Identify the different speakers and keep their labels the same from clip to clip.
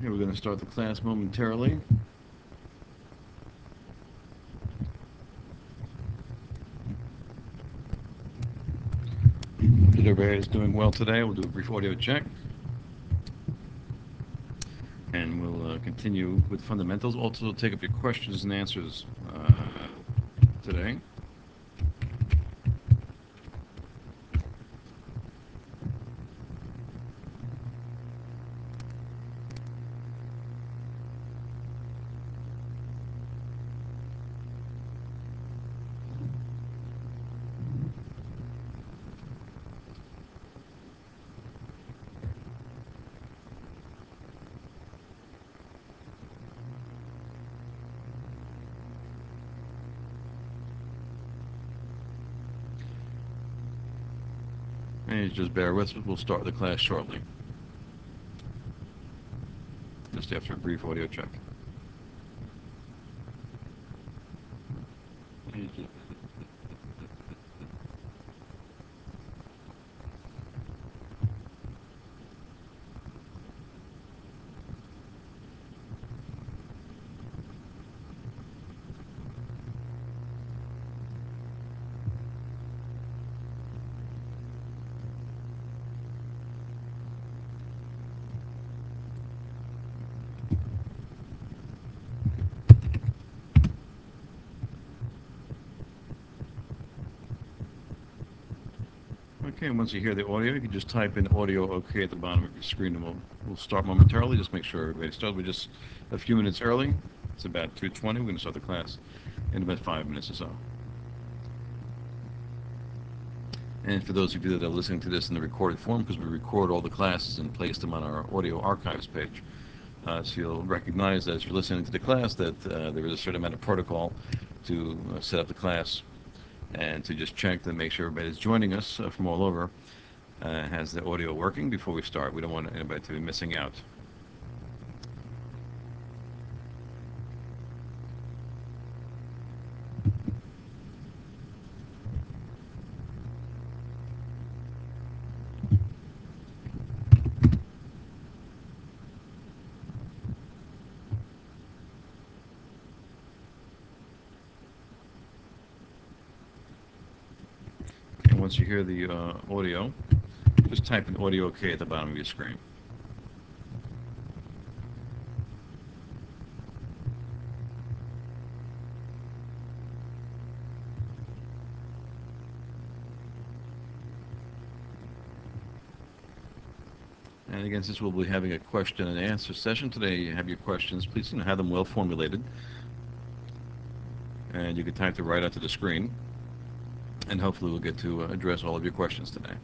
Speaker 1: Okay, we're going to start the class momentarily. If everybody is doing well today, we'll do a brief audio check. And we'll continue with fundamentals. Also, take up your questions and answers today. And just bear with us. We'll start the class shortly, just after a brief audio check. Okay, and once you hear the audio, you can just type in audio okay at the bottom of your screen, and we'll start momentarily. Just make sure everybody starts. We're just a few minutes early. It's about 2:20. We're going to start the class in about 5 minutes or so. And for those of you that are listening to this in the recorded form, because we record all the classes and place them on our audio archives page, so you'll recognize as you're listening to the class that there is a certain amount of protocol to set up the class and to just check to make sure everybody is joining us from all over has the audio working before we start. We don't want anybody to be missing out. And once you hear the audio, just type in audio okay at the bottom of your screen. And again, since we'll be having a question and answer session today, you have your questions, please have them well formulated. And you can type them right onto the screen. And hopefully we'll get to address all of your questions today.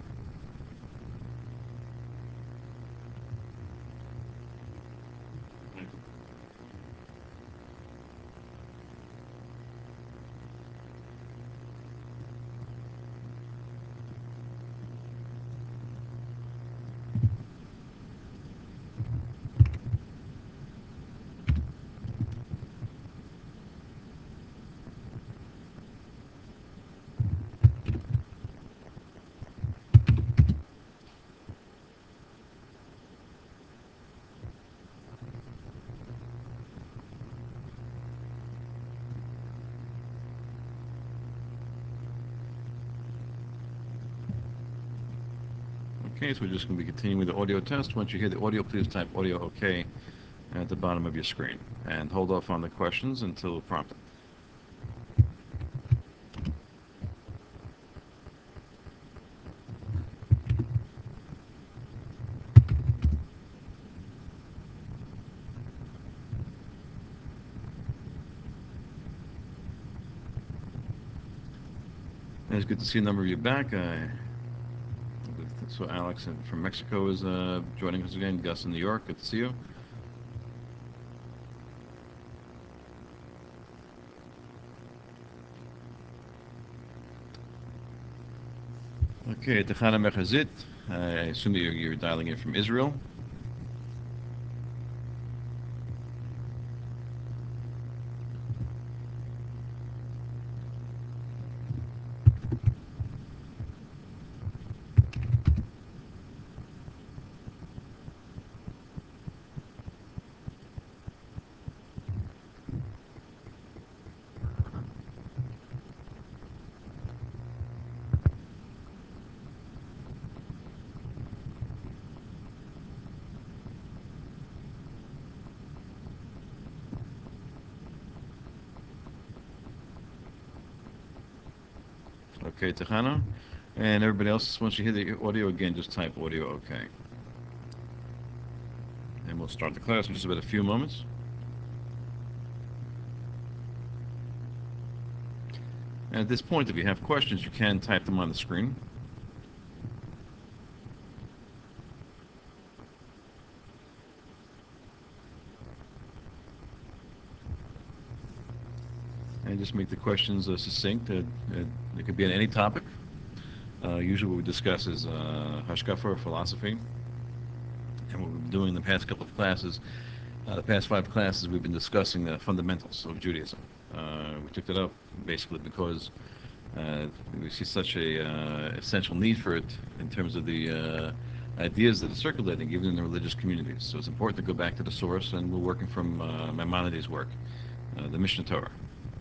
Speaker 1: Okay, so we're just going to be continuing with the audio test. Once you hear the audio, please type audio okay at the bottom of your screen. And hold off on the questions until prompted. And it's good to see a number of you back. So Alex from Mexico is joining us again. Gus in New York, good to see you. Okay, Tachana Mechazit. I assume that you're dialing in from Israel. Okay, Tejano. And everybody else, once you hear the audio again, just type audio okay. And we'll start the class in just about a few moments. And at this point, if you have questions, you can type them on the screen. And just make the questions succinct. It could be on any topic. Usually what we discuss is hashkafa, or philosophy. And what we've been doing in the past couple of classes, the past 5 classes, we've been discussing the fundamentals of Judaism. We took it up basically because we see such a essential need for it in terms of the ideas that are circulating even in the religious communities. So it's important to go back to the source, and we're working from Maimonides' work, the Mishnah Torah.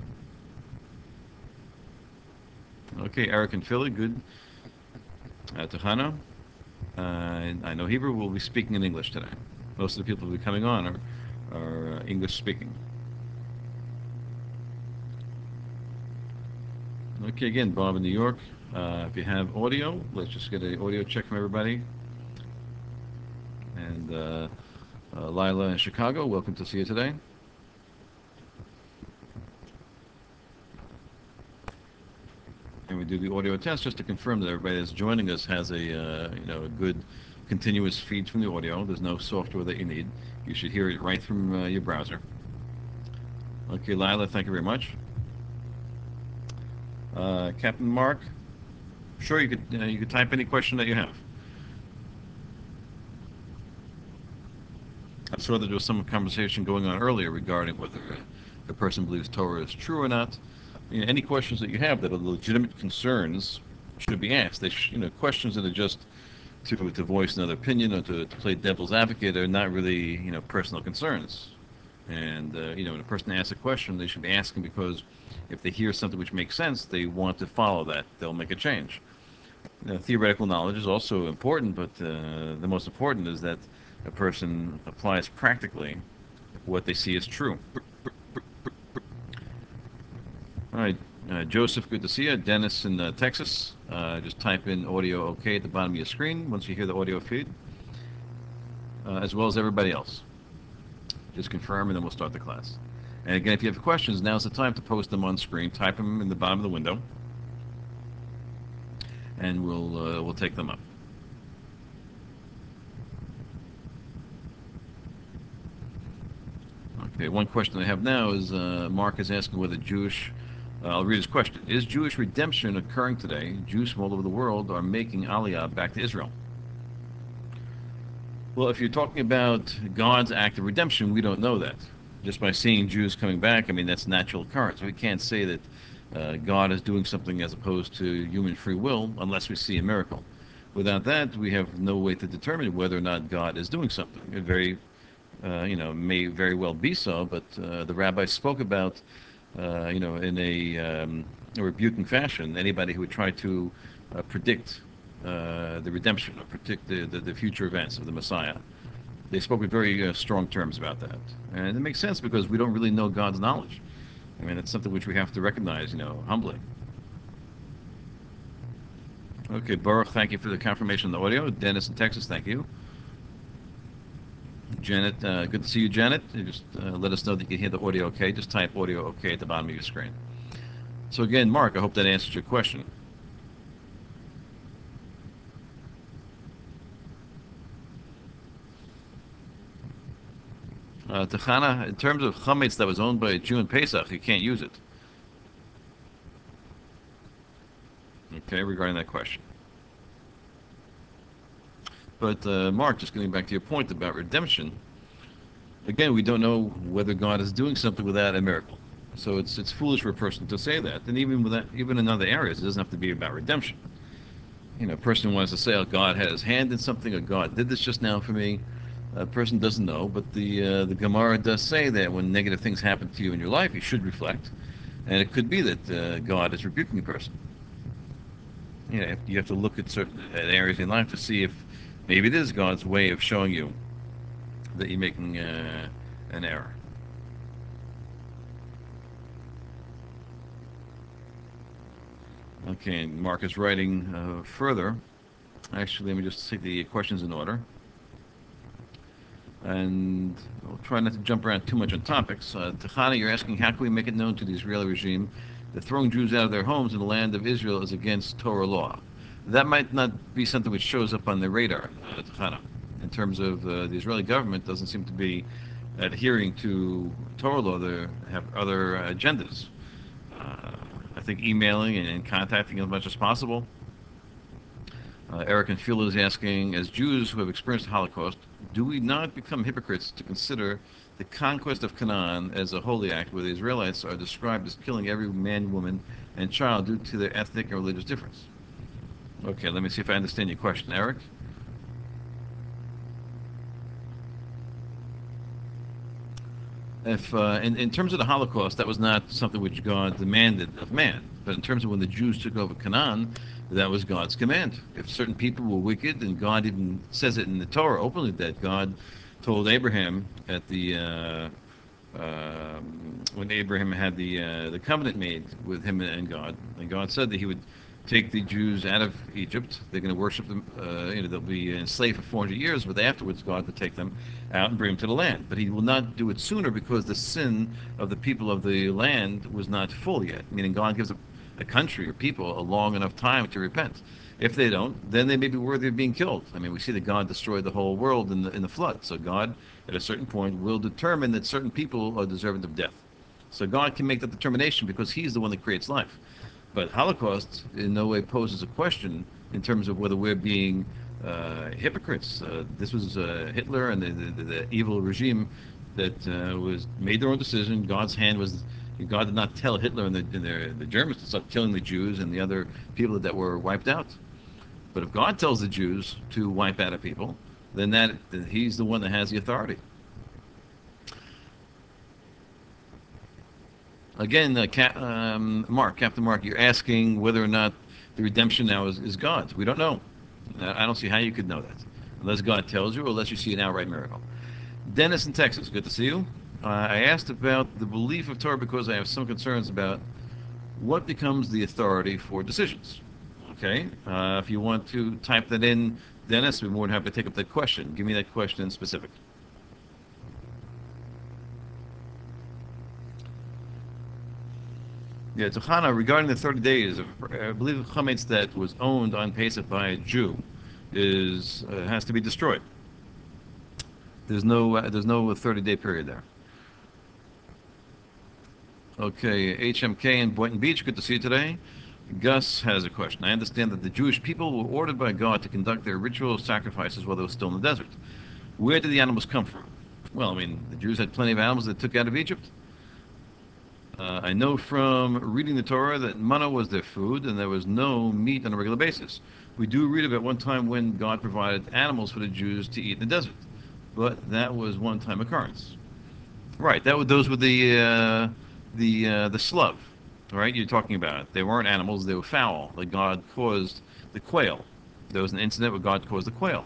Speaker 1: Okay, Eric and Philly, good. Tejano, I know Hebrew. We'll be speaking in English today. Most of the people who will be coming on are English speaking. Okay, again, Bob in New York. If you have audio, let's just get an audio check from everybody. And Lila in Chicago, welcome to see you today. And we do the audio test just to confirm that everybody that's joining us has a a good continuous feed from the audio. There's no software that you need. You should hear it right from your browser. Okay, Lila, thank you very much. Captain Mark, sure, you could type any question that you have. I saw that there was some conversation going on earlier regarding whether a person believes Torah is true or not. Any questions that you have that are legitimate concerns should be asked. Questions that are just to voice another opinion or to play devil's advocate are not really personal concerns. And when a person asks a question, they should be asking because if they hear something which makes sense, they want to follow that. They'll make a change. Theoretical knowledge is also important, but the most important is that a person applies practically what they see as true. All right, Joseph, good to see you. Dennis in Texas, just type in audio okay at the bottom of your screen once you hear the audio feed, as well as everybody else. Just confirm and then we'll start the class. And again, if you have questions, now's the time to post them on screen. Type them in the bottom of the window, and we'll take them up. Okay, one question I have now is Mark is asking whether Jewish, I'll read his question. Is Jewish redemption occurring today? Jews from all over the world are making Aliyah back to Israel. Well, if you're talking about God's act of redemption, we don't know that. Just by seeing Jews coming back, that's natural occurrence. We can't say that God is doing something as opposed to human free will unless we see a miracle. Without that, we have no way to determine whether or not God is doing something. It may very well be so, but the rabbi spoke about, in a rebuking fashion, anybody who would try to predict the redemption or predict the future events of the Messiah. They spoke with very strong terms about that. And it makes sense because we don't really know God's knowledge. It's something which we have to recognize, humbly. Okay, Baruch, thank you for the confirmation on the audio. Dennis in Texas, thank you. Janet, good to see you, Janet. Just let us know that you can hear the audio okay. Just type audio okay at the bottom of your screen. So again, Mark, I hope that answers your question. Tejana, in terms of chametz that was owned by a Jew in Pesach, you can't use it. Okay, regarding that question. But Mark, just getting back to your point about redemption, again, we don't know whether God is doing something without a miracle. So it's foolish for a person to say that. And even in other areas, it doesn't have to be about redemption. A person wants to say, oh, God had his hand in something, or God did this just now for me. A person doesn't know, but the Gemara does say that when negative things happen to you in your life, you should reflect. And it could be that God is rebuking a person. You have to look at certain areas in life to see if maybe it is God's way of showing you that you're making an error. Okay, and Mark is writing further. Actually, let me just take the questions in order. And I'll try not to jump around too much on topics. Tachana, you're asking, how can we make it known to the Israeli regime that throwing Jews out of their homes in the land of Israel is against Torah law? That might not be something which shows up on the radar, Tachana. In terms of the Israeli government doesn't seem to be adhering to Torah law. They have other agendas. Uh, I think emailing and contacting as much as possible. Eric and Phil is asking, as Jews who have experienced the Holocaust, do we not become hypocrites to consider the conquest of Canaan as a holy act where the Israelites are described as killing every man, woman, and child due to their ethnic and religious difference? Okay, let me see if I understand your question, Eric. If in terms of the Holocaust, that was not something which God demanded of man. But in terms of when the Jews took over Canaan, that was God's command. If certain people were wicked, and God even says it in the Torah openly that God told Abraham at the when Abraham had the covenant made with him and God said that He would take the Jews out of Egypt. They're going to worship them. They'll be enslaved for 400 years, but afterwards God will take them out and bring them to the land. But He will not do it sooner because the sin of the people of the land was not full yet. Meaning God gives a country or people a long enough time to repent. If they don't, then they may be worthy of being killed. I mean, we see that God destroyed the whole world in the flood. So God, at a certain point, will determine that certain people are deserving of death. So God can make that determination because He's the one that creates life. But Holocaust in no way poses a question in terms of whether we're being hypocrites. This was Hitler and the evil regime that was made their own decision. God's hand was. God did not tell Hitler and the Germans to stop killing the Jews and the other people that were wiped out. But if God tells the Jews to wipe out a people, then He's the one that has the authority. Again, Captain Mark, you're asking whether or not the redemption now is God's. We don't know. I don't see how you could know that, unless God tells you, or unless you see an outright miracle. Dennis in Texas, good to see you. I asked about the belief of Torah because I have some concerns about what becomes the authority for decisions. Okay, if you want to type that in, Dennis, we're more than happy to take up that question. Give me that question in specific. Yeah, Tochana, regarding the 30 days, I believe chametz that was owned on Pesach by a Jew has to be destroyed. There's no 30-day period there. Okay, HMK in Boynton Beach, good to see you today. Gus has a question. I understand that the Jewish people were ordered by God to conduct their ritual sacrifices while they were still in the desert. Where did the animals come from? Well, I mean, the Jews had plenty of animals they took out of Egypt. I know from reading the Torah that manna was their food and there was no meat on a regular basis. We do read about one time when God provided animals for the Jews to eat in the desert, but that was one-time occurrence. Right, those were the slug, right? You're talking about. They weren't animals; they were fowl. Like God caused the quail. There was an incident where God caused the quail.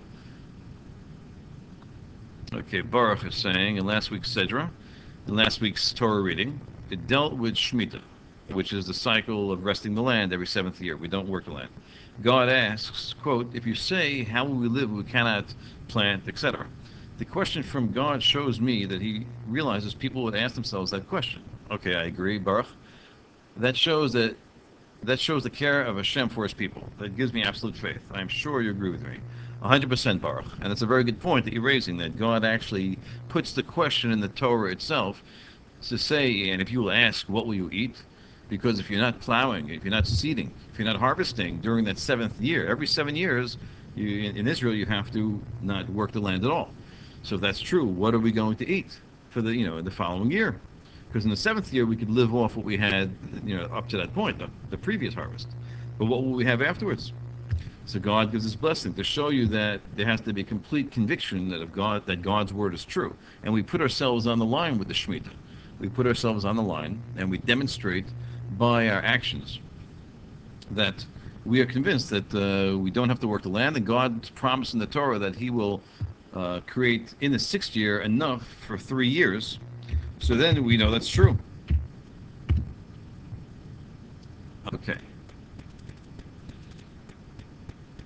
Speaker 1: Okay, Baruch is saying in last week's Sedra, in last week's Torah reading, it dealt with Shemitah, which is the cycle of resting the land every seventh year. We don't work the land. God asks, quote, if you say, how will we live? We cannot plant, etc. The question from God shows me that He realizes people would ask themselves that question. Okay, I agree, Baruch. That shows that that shows the care of Hashem for His people. That gives me absolute faith. I'm sure you agree with me. 100% Baruch. And it's a very good point that you're raising, that God actually puts the question in the Torah itself to say, and if you will ask, what will you eat? Because if you're not plowing, if you're not seeding, if you're not harvesting during that seventh year, every 7 years, in Israel, you have to not work the land at all. So if that's true, what are we going to eat for the following year? Because in the seventh year, we could live off what we had, up to that point, the previous harvest. But what will we have afterwards? So God gives His blessing to show you that there has to be complete conviction that God's word is true, and we put ourselves on the line with the Shemitah. We put ourselves on the line, and we demonstrate by our actions that we are convinced that we don't have to work the land, and God's promised in the Torah that He will create in the sixth year enough for 3 years. So then we know that's true. Okay.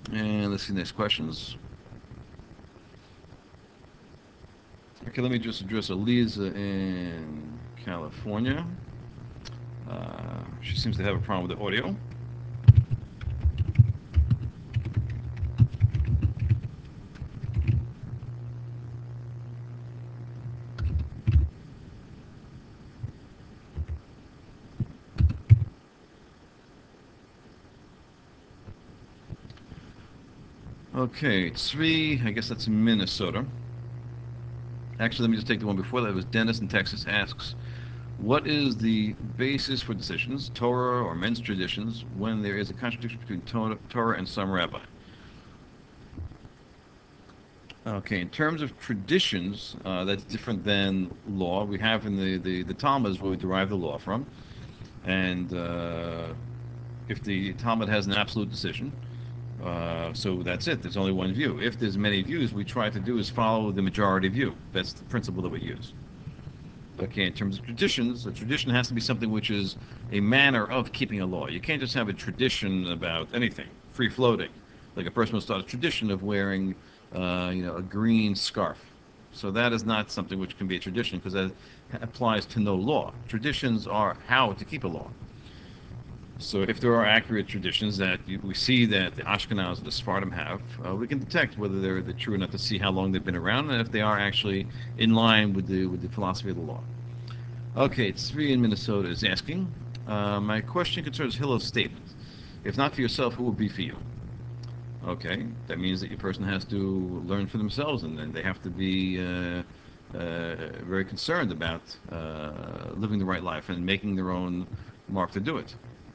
Speaker 1: And let's see next questions. Okay, let me just address Eliza in California. She seems to have a problem with the audio. Okay, Tzvi, I guess that's in Minnesota. Actually, let me just take the one before that. It was Dennis in Texas asks, what is the basis for decisions, Torah or men's traditions, when there is a contradiction between Torah and some rabbi? Okay, in terms of traditions, that's different than law. We have in the Talmud where we derive the law from. And if the Talmud has an absolute decision, so that's it. There's only one view. If there's many views, we try to do is follow the majority view. That's the principle that we use. Okay, in terms of traditions, a tradition has to be something which is a manner of keeping a law. You can't just have a tradition about anything, free floating. Like a person will start a tradition of wearing, a green scarf. So that is not something which can be a tradition because that applies to no law. Traditions are how to keep a law. So if there are accurate traditions that we see that the Ashkenaz and the Sephardim have, we can detect whether they're true enough to see how long they've been around and if they are actually in line with the philosophy of the law. Okay, Tzvi in Minnesota is asking, my question concerns Hillel's statement. If not for yourself, who will be for you? Okay, that means that your person has to learn for themselves and then they have to be very concerned about living the right life and making their own mark to do it.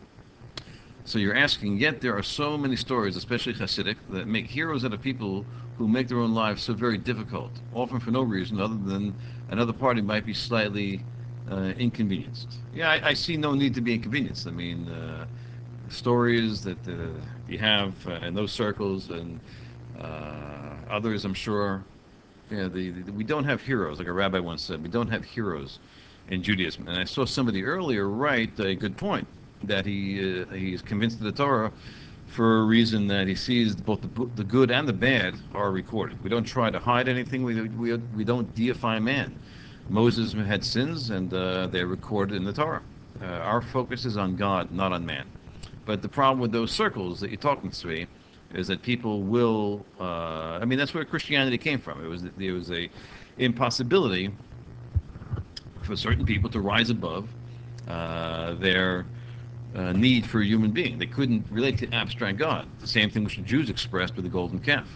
Speaker 1: So you're asking, yet there are so many stories, especially Hasidic, that make heroes out of people who make their own lives so very difficult, often for no reason other than another party might be slightly inconvenienced. Yeah, I see no need to be inconvenienced. I mean, stories that you have in those circles and others, I'm sure, yeah, we don't have heroes, like a rabbi once said. We don't have heroes in Judaism. And I saw somebody earlier write a good point that he's convinced of the Torah for a reason that he sees both the good and the bad are recorded. We don't try to hide anything. We don't deify man. Moses had sins, and they're recorded in the Torah. Our focus is on God, not on man. But the problem with those circles that you're talking to is that people will. I mean, that's where Christianity came from. There was a impossibility for certain people to rise above their need for a human being. They couldn't relate to abstract God. The same thing which the Jews expressed with the golden calf.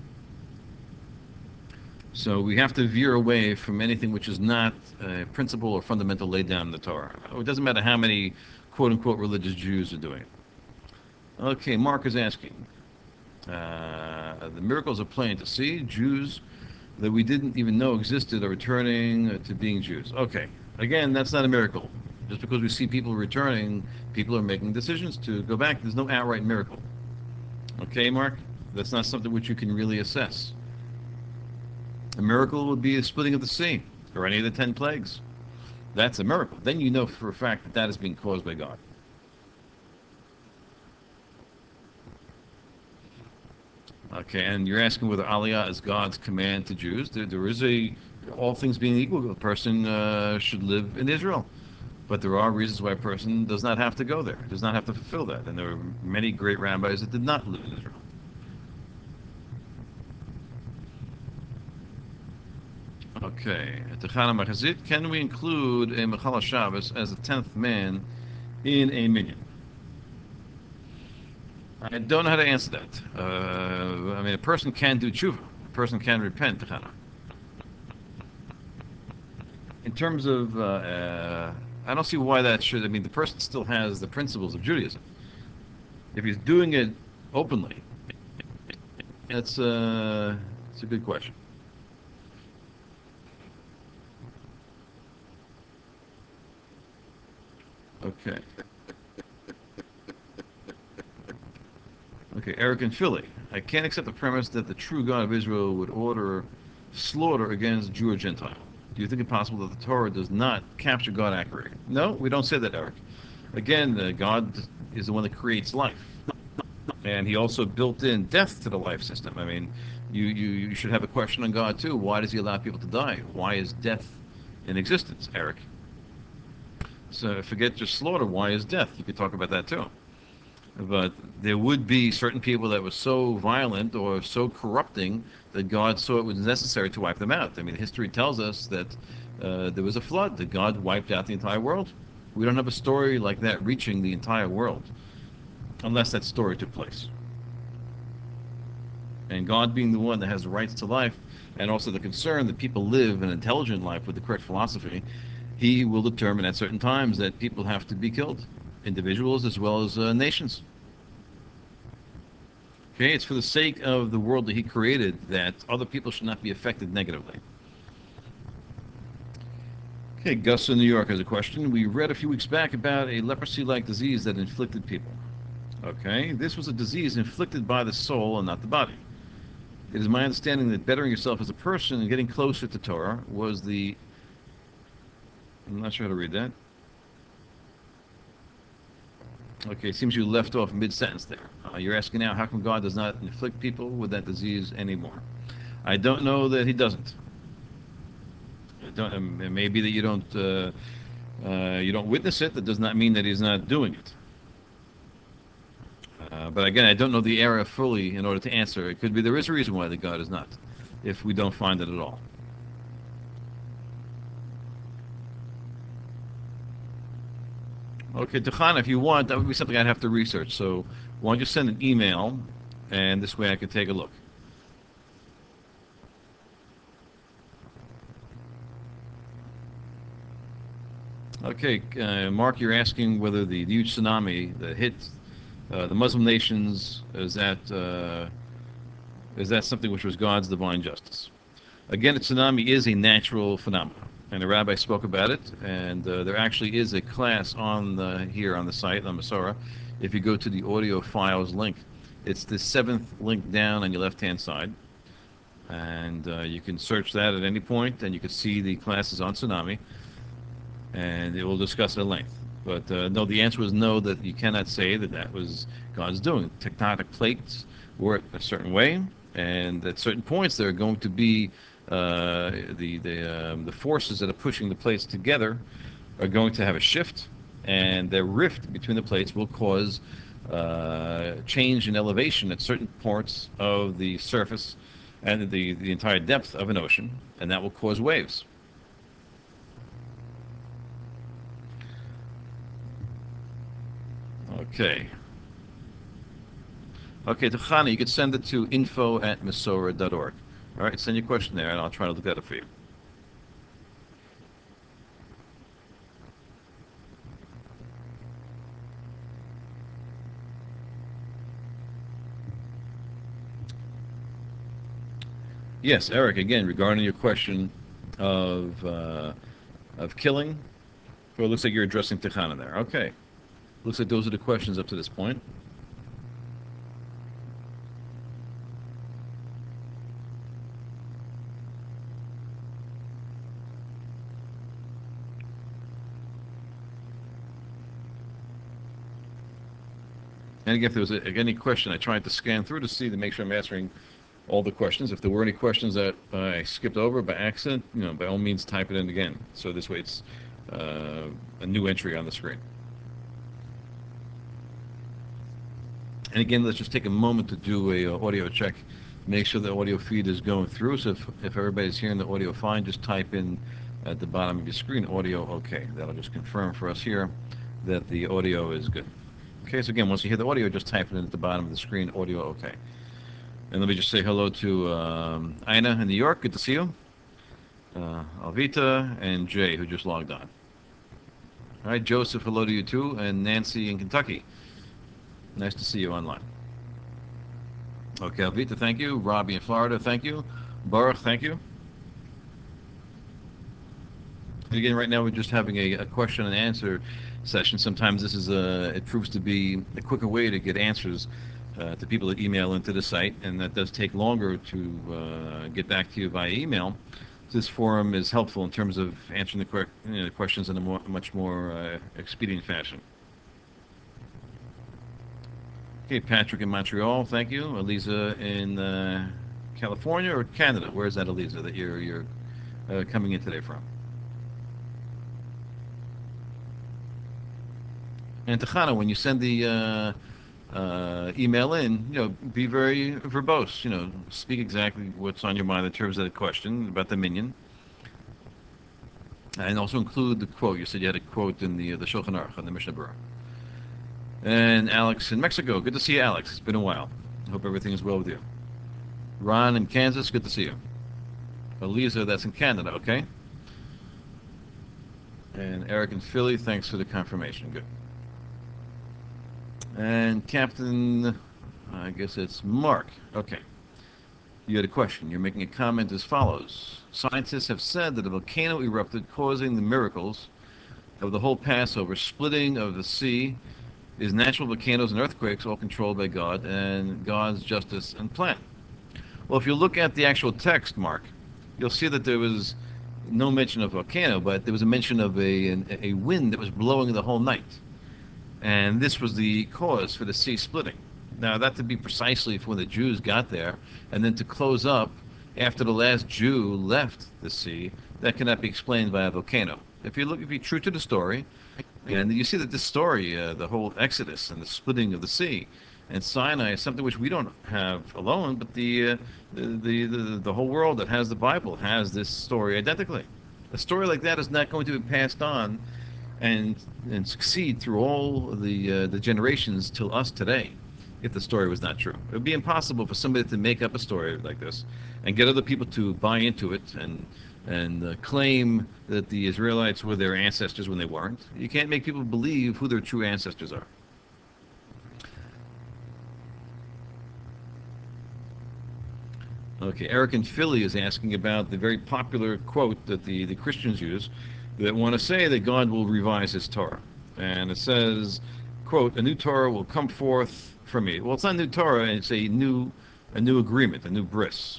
Speaker 1: So we have to veer away from anything which is not a principle or fundamental laid down in the Torah. It doesn't matter how many quote-unquote religious Jews are doing it. Okay, Mark is asking, the miracles are plain to see. Jews that we didn't even know existed are returning to being Jews. Okay, again, that's not a miracle. Just because we see people returning, people are making decisions to go back. There's no outright miracle. Okay, Mark? That's not something which you can really assess. A miracle would be a splitting of the sea or any of the 10 plagues. That's a miracle. Then you know for a fact that that is being caused by God. Okay, and you're asking whether Aliyah is God's command to Jews. There is all things being equal, a person should live in Israel. But there are reasons why a person does not have to go there, does not have to fulfill that. And there are many great rabbis that did not live in Israel. Okay, at the Chana Machazit, can we include a Mechala Shabbos as a 10th man in a minyan? I don't know how to answer that. I mean, a person can do tshuva. A person can repent, Chana. In terms of, I don't see why that should. I mean, the person still has the principles of Judaism. If he's doing it openly, it's a good question. Okay. Okay, Eric and Philly. I can't accept the premise that the true God of Israel would order slaughter against Jew or Gentile. Do you think it possible that the Torah does not capture God accurately? No, we don't say that, Eric. Again, God is the one that creates life. And he also built in death to the life system. I mean, you should have a question on God too. Why does he allow people to die? Why is death in existence, Eric? So forget just slaughter. Why is death? You could talk about that too. But there would be certain people that were so violent or so corrupting that God saw it was necessary to wipe them out. I mean, history tells us that there was a flood, that God wiped out the entire world. We don't have a story like that reaching the entire world, unless that story took place. And God being the one that has the rights to life, and also the concern that people live an intelligent life with the correct philosophy, he will determine at certain times that people have to be killed, individuals as well as nations. Okay, it's for the sake of the world that he created that other people should not be affected negatively. Okay, Gus in New York has a question. We read a few weeks back about a leprosy-like disease that inflicted people. Okay, this was a disease inflicted by the soul and not the body. It is my understanding that bettering yourself as a person and getting closer to Torah was the... I'm not sure how to read that. Okay, it seems you left off mid-sentence there. You're asking now, how come God does not inflict people with that disease anymore? I don't know that he doesn't. It may be that you don't witness it. That does not mean that he's not doing it. But again, I don't know the area fully in order to answer. It could be there is a reason why the God is not, if we don't find it at all. Okay, Duchan, if you want, that would be something I'd have to research. So why don't you send an email, and this way I could take a look. Okay, Mark, you're asking whether the huge tsunami that hit the Muslim nations is that something which was God's divine justice? Again, a tsunami is a natural phenomenon, and the rabbi spoke about it. And there actually is a class here on the site on Masorah. If you go to the audio files link, it's the seventh link down on your left-hand side, and you can search that at any point, and you can see the classes on tsunami, and it will discuss it at length. But no, the answer was no, that you cannot say that that was God's doing. Tectonic plates work a certain way, and at certain points there are going to be the forces that are pushing the plates together are going to have a shift, and the rift between the plates will cause change in elevation at certain parts of the surface and the entire depth of an ocean, and that will cause waves. Okay. Okay, Tachani, you could send it to info@masorah.org. All right, send your question there, and I'll try to look at it for you. Yes, Eric, again, regarding your question of killing, well, it looks like you're addressing Tachana there. Okay. Looks like those are the questions up to this point. And again, if there was any question, I tried to scan through to see to make sure I'm answering all the questions. If there were any questions that I skipped over by accident, by all means, type it in again. So this way, it's a new entry on the screen. And again, let's just take a moment to do a audio check. Make sure the audio feed is going through. So if everybody's hearing the audio fine, just type in at the bottom of your screen, audio okay. That'll just confirm for us here that the audio is good. Okay, so again, once you hear the audio, just type it in at the bottom of the screen, audio okay. And let me just say hello to Ina in New York. Good to see you. Alvita and Jay, who just logged on. All right, Joseph, hello to you too. And Nancy in Kentucky. Nice to see you online. Okay, Alvita, thank you. Robbie in Florida, thank you. Baruch, thank you. And again, right now we're just having a question and answer session. Sometimes it proves to be a quicker way to get answers to people that email into the site, and that does take longer to get back to you via email. This forum is helpful in terms of answering the questions in a much more expedient fashion. Okay, Patrick in Montreal, thank you. Eliza in California or Canada? Where is that, Eliza, that you're coming in today from? And Tachana, when you send the email in, be very verbose. Speak exactly what's on your mind in terms of the question about the minyan, and also include the quote. You said you had a quote in the Shulchan Aruch on the Mishnah Berurah. And Alex in Mexico, good to see you, Alex. It's been a while. Hope everything is well with you. Ron in Kansas, good to see you. Eliza, that's in Canada, okay? And Eric in Philly, thanks for the confirmation. Good. And Captain, I guess it's Mark. Okay. You had a question. You're making a comment as follows. Scientists have said that a volcano erupted, causing the miracles of the whole Passover, splitting of the sea, is natural volcanoes and earthquakes, all controlled by God and God's justice and plan. Well, if you look at the actual text, Mark, you'll see that there was no mention of volcano, but there was a mention of a wind that was blowing the whole night. And this was the cause for the sea splitting. Now, that to be precisely for when the Jews got there, and then to close up after the last Jew left the sea, that cannot be explained by a volcano. If you're true to the story, and you see that this story, the whole Exodus and the splitting of the sea, and Sinai is something which we don't have alone, but the whole world that has the Bible has this story identically. A story like that is not going to be passed on and succeed through all the generations till us today if the story was not true. It would be impossible for somebody to make up a story like this and get other people to buy into it and claim that the Israelites were their ancestors when they weren't. You can't make people believe who their true ancestors are. Okay, Eric in Philly is asking about the very popular quote that the Christians use that want to say that God will revise his Torah. And it says, quote, a new Torah will come forth from me. Well, it's not a new Torah, it's a new agreement, a new bris.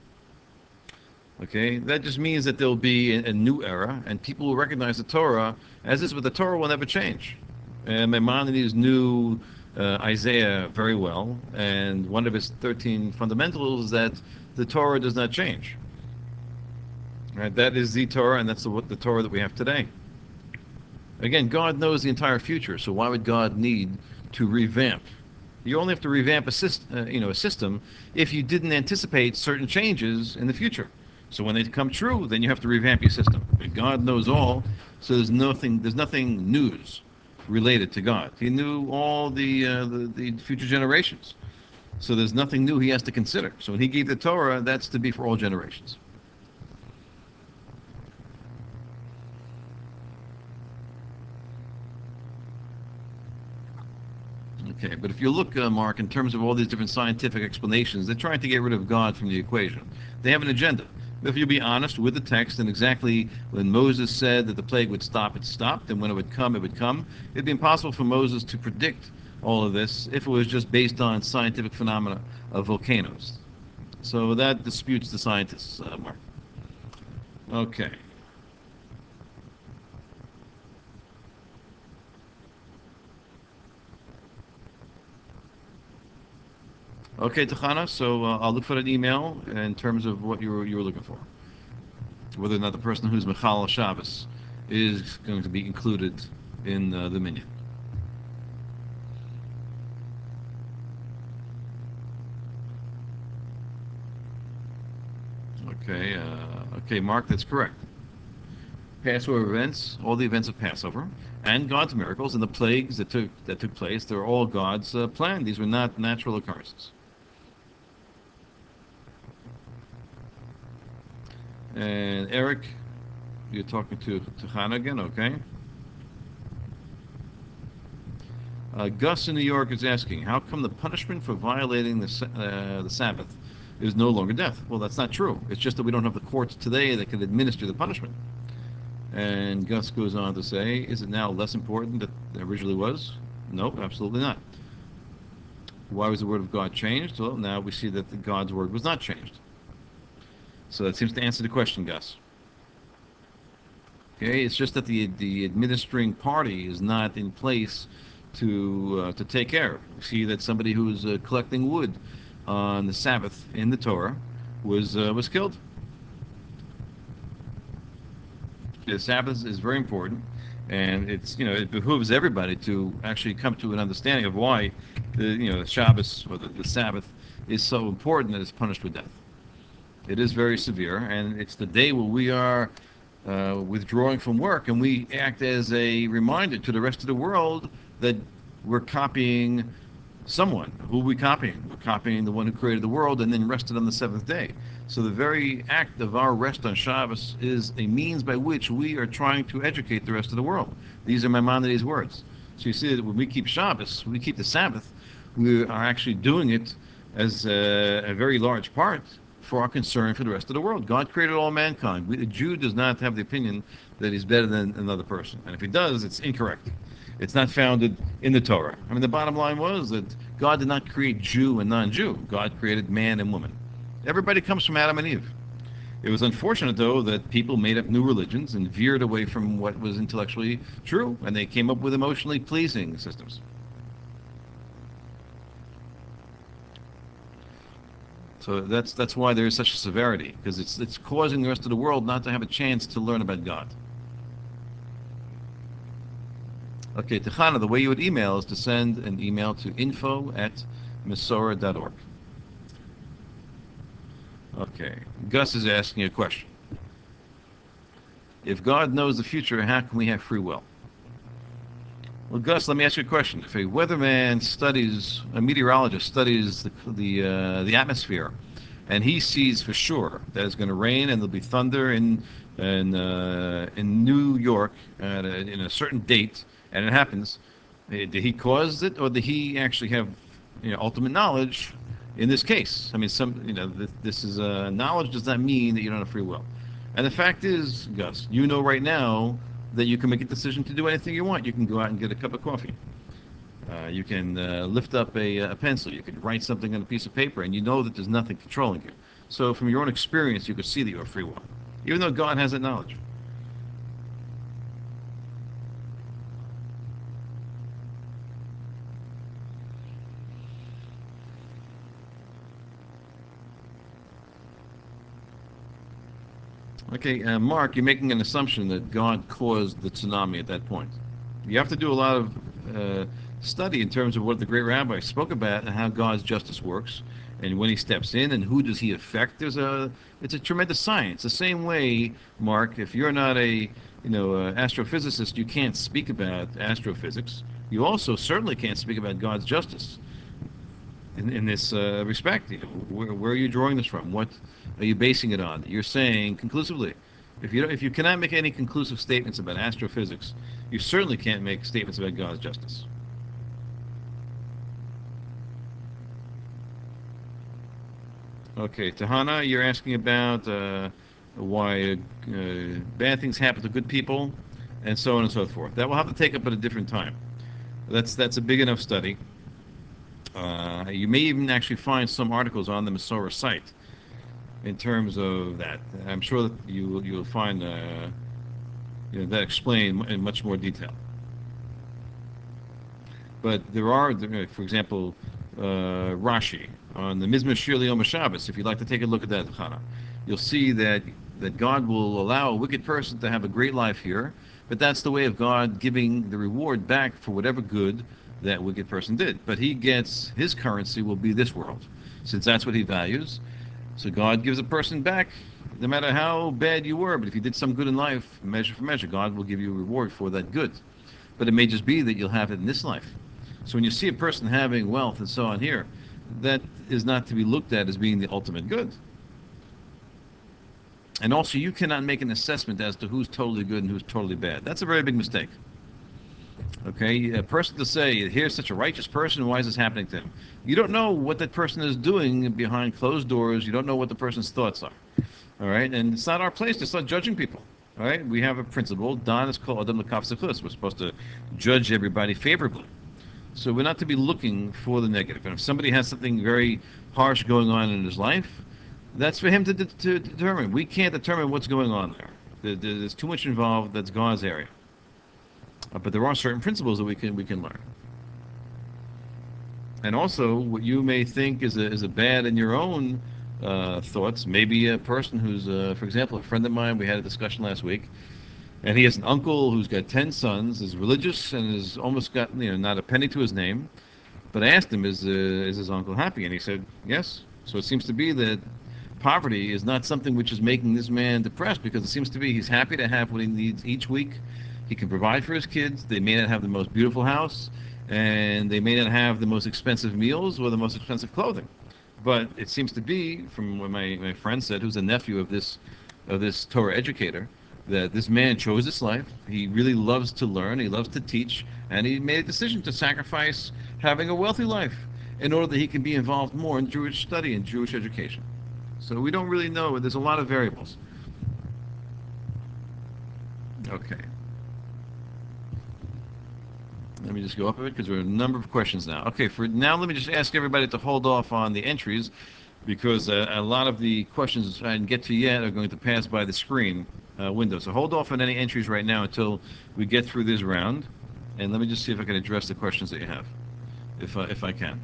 Speaker 1: Okay, that just means that there'll be a new era, and people will recognize the Torah as is, but the Torah will never change. And Maimonides knew Isaiah very well, and one of his 13 fundamentals is that the Torah does not change. Right? That is the Torah, and that's the Torah that we have today. Again, God knows the entire future, so why would God need to revamp? You only have to revamp a system if you didn't anticipate certain changes in the future. So when they come true, then you have to revamp your system. But God knows all, so there's nothing news related to God. He knew all the future generations. So there's nothing new he has to consider. So when he gave the Torah, that's to be for all generations. Okay, but if you look, Mark, in terms of all these different scientific explanations, they're trying to get rid of God from the equation. They have an agenda. If you be honest with the text and exactly when Moses said that the plague would stop, it stopped, and when it would come, it would come. It'd be impossible for Moses to predict all of this if it was just based on scientific phenomena of volcanoes. So that disputes the scientists, Mark. Okay. Okay, Tachana, so I'll look for that email in terms of what you were looking for. Whether or not the person who's Michal Shabbos is going to be included in the minyan. Okay, Mark, that's correct. Passover events, all the events of Passover, and God's miracles and the plagues that took place, they're all God's plan. These were not natural occurrences. And Eric, you're talking to Hannah again, okay? Gus in New York is asking, how come the punishment for violating the Sabbath is no longer death? Well, that's not true. It's just that we don't have the courts today that can administer the punishment. And Gus goes on to say, is it now less important than it originally was? No, absolutely not. Why was the word of God changed? Well, now we see that God's word was not changed. So that seems to answer the question, Gus. Okay, it's just that the administering party is not in place to take care of. You see that somebody who's collecting wood on the Sabbath in the Torah was killed. The Sabbath is very important, and it behooves everybody to actually come to an understanding of why the Shabbos or the Sabbath is so important that it's punished with death. It is very severe, and it's the day where we are withdrawing from work, and we act as a reminder to the rest of the world that we're copying someone. Who are we copying? We're copying the one who created the world and then rested on the seventh day. So the very act of our rest on Shabbos is a means by which we are trying to educate the rest of the world. These are Maimonides' words. So you see that when we keep Shabbos, we keep the Sabbath, we are actually doing it as a very large part for our concern for the rest of the world. God created all mankind. A Jew does not have the opinion that he's better than another person. And if he does, it's incorrect. It's not founded in the Torah. I mean, the bottom line was that God did not create Jew and non-Jew. God created man and woman. Everybody comes from Adam and Eve. It was unfortunate, though, that people made up new religions and veered away from what was intellectually true, and they came up with emotionally pleasing systems. So that's why there is such a severity, because it's causing the rest of the world not to have a chance to learn about God. Okay, Techana, the way you would email is to send an email to info@mesorah.org. Okay, Gus is asking a question. If God knows the future, how can we have free will? Well, Gus, let me ask you a question. If a weatherman studies, a meteorologist studies the atmosphere, and he sees for sure that it's going to rain and there'll be thunder in New York in a certain date, and it happens, did he cause it, or did he actually have ultimate knowledge in this case? I mean, this is knowledge does not mean that you don't have free will. And the fact is, Gus, you know right now that you can make a decision to do anything you want. You can go out and get a cup of coffee. You can lift up a pencil. You can write something on a piece of paper, and you know that there's nothing controlling you. So from your own experience, you could see that you have free will, even though God has that knowledge. Okay, Mark, you're making an assumption that God caused the tsunami at that point. You have to do a lot of study in terms of what the great rabbi spoke about and how God's justice works, and when He steps in and who does He affect. It's a tremendous science. The same way, Mark, if you're not a astrophysicist, you can't speak about astrophysics. You also certainly can't speak about God's justice in this respect. Where are you drawing this from? What are you basing it on? You're saying conclusively, if you cannot make any conclusive statements about astrophysics, you certainly can't make statements about God's justice. Okay, Tahana, you're asking about why bad things happen to good people, and so on and so forth. That we'll have to take up at a different time. That's a big enough study. You may even actually find some articles on the Mesorah site in terms of that. I'm sure that you'll find that explained in much more detail. But there are, for example, Rashi on the Mizmor Shir Yom Shabbos. If you'd like to take a look at that, Chana, you'll see that God will allow a wicked person to have a great life here, but that's the way of God giving the reward back for whatever good that wicked person did. But he gets, his currency will be this world, since that's what he values. So God gives a person back, no matter how bad you were, but if you did some good in life, measure for measure, God will give you a reward for that good. But it may just be that you'll have it in this life. So when you see a person having wealth and so on here, that is not to be looked at as being the ultimate good. And also, you cannot make an assessment as to who's totally good and who's totally bad. That's a very big mistake. Okay, a person to say, here's such a righteous person, why is this happening to him? You don't know what that person is doing behind closed doors. You don't know what the person's thoughts are. All right, and it's not our place to start judging people. All right, we have a principle. Don is called Adam L'Kaf Sechus. We're supposed to judge everybody favorably. So we're not to be looking for the negative. And if somebody has something very harsh going on in his life, that's for him to determine. We can't determine what's going on there. There's too much involved. That's God's area. But there are certain principles that we can learn. And also, what you may think is a bad in your own thoughts, maybe a person who's, for example, a friend of mine, we had a discussion last week, and he has an uncle who's got 10 sons, is religious, and has almost got, not a penny to his name. But I asked him, is his uncle happy? And he said, yes. So it seems to be that poverty is not something which is making this man depressed, because it seems to be he's happy to have what he needs each week. He can provide for his kids. They may not have the most beautiful house, and they may not have the most expensive meals or the most expensive clothing. But it seems to be, from what my friend said, who's a nephew of this Torah educator, that this man chose this life. He really loves to learn. He loves to teach, and he made a decision to sacrifice having a wealthy life in order that he can be involved more in Jewish study and Jewish education. So we don't really know. There's a lot of variables. Okay. Let me just go up a bit because there are a number of questions now. Okay, for now, let me just ask everybody to hold off on the entries because a lot of the questions I didn't get to yet are going to pass by the screen window. So hold off on any entries right now until we get through this round. And let me just see if I can address the questions that you have, if I can.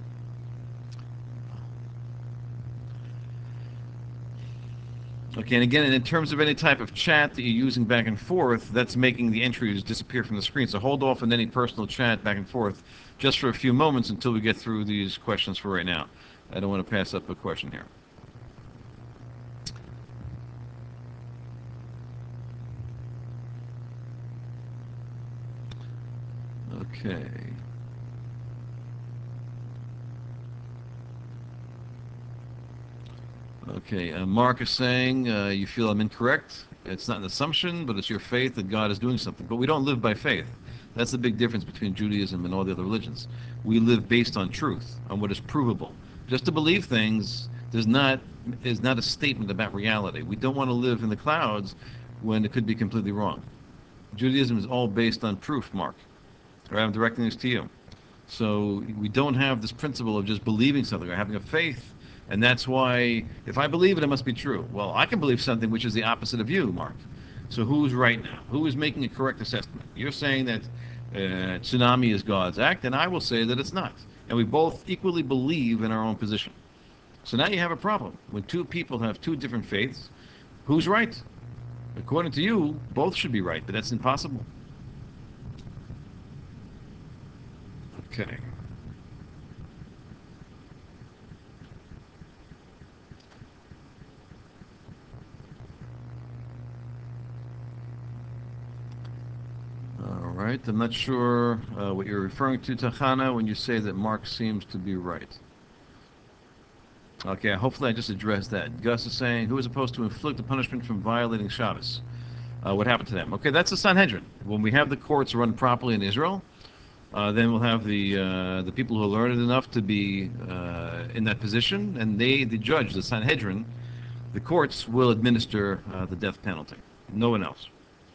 Speaker 1: Okay, and again, in terms of any type of chat that you're using back and forth, that's making the entries disappear from the screen. So hold off on any personal chat back and forth just for a few moments until we get through these questions for right now. I don't want to pass up a question here. Okay. Okay, Mark is saying you feel I'm incorrect. It's not an assumption, but it's your faith that God is doing something. But we don't live by faith. That's the big difference between Judaism and all the other religions. We live based on truth, on what is provable. Just to believe things is not a statement about reality. We don't want to live in the clouds when it could be completely wrong. Judaism is all based on proof, Mark. All right, I'm directing this to you. So we don't have this principle of just believing something or having a faith. And that's why if I believe it, it must be true. Well, I can believe something which is the opposite of you, Mark. So who's right now? Who is making a correct assessment? You're saying that tsunami is God's act, and I will say that it's not. And we both equally believe in our own position. So now you have a problem. When two people have two different faiths, who's right? According to you, both should be right, but that's impossible. Okay. All right. I'm not sure what you're referring to, Tahana, when you say that Mark seems to be right. Okay, hopefully I just addressed that. Gus is saying, who is supposed to inflict the punishment from violating Shabbos? What happened to them? Okay, that's the Sanhedrin. When we have the courts run properly in Israel, then we'll have the people who are learned enough to be in that position, and the judge, the Sanhedrin, the courts will administer the death penalty. No one else.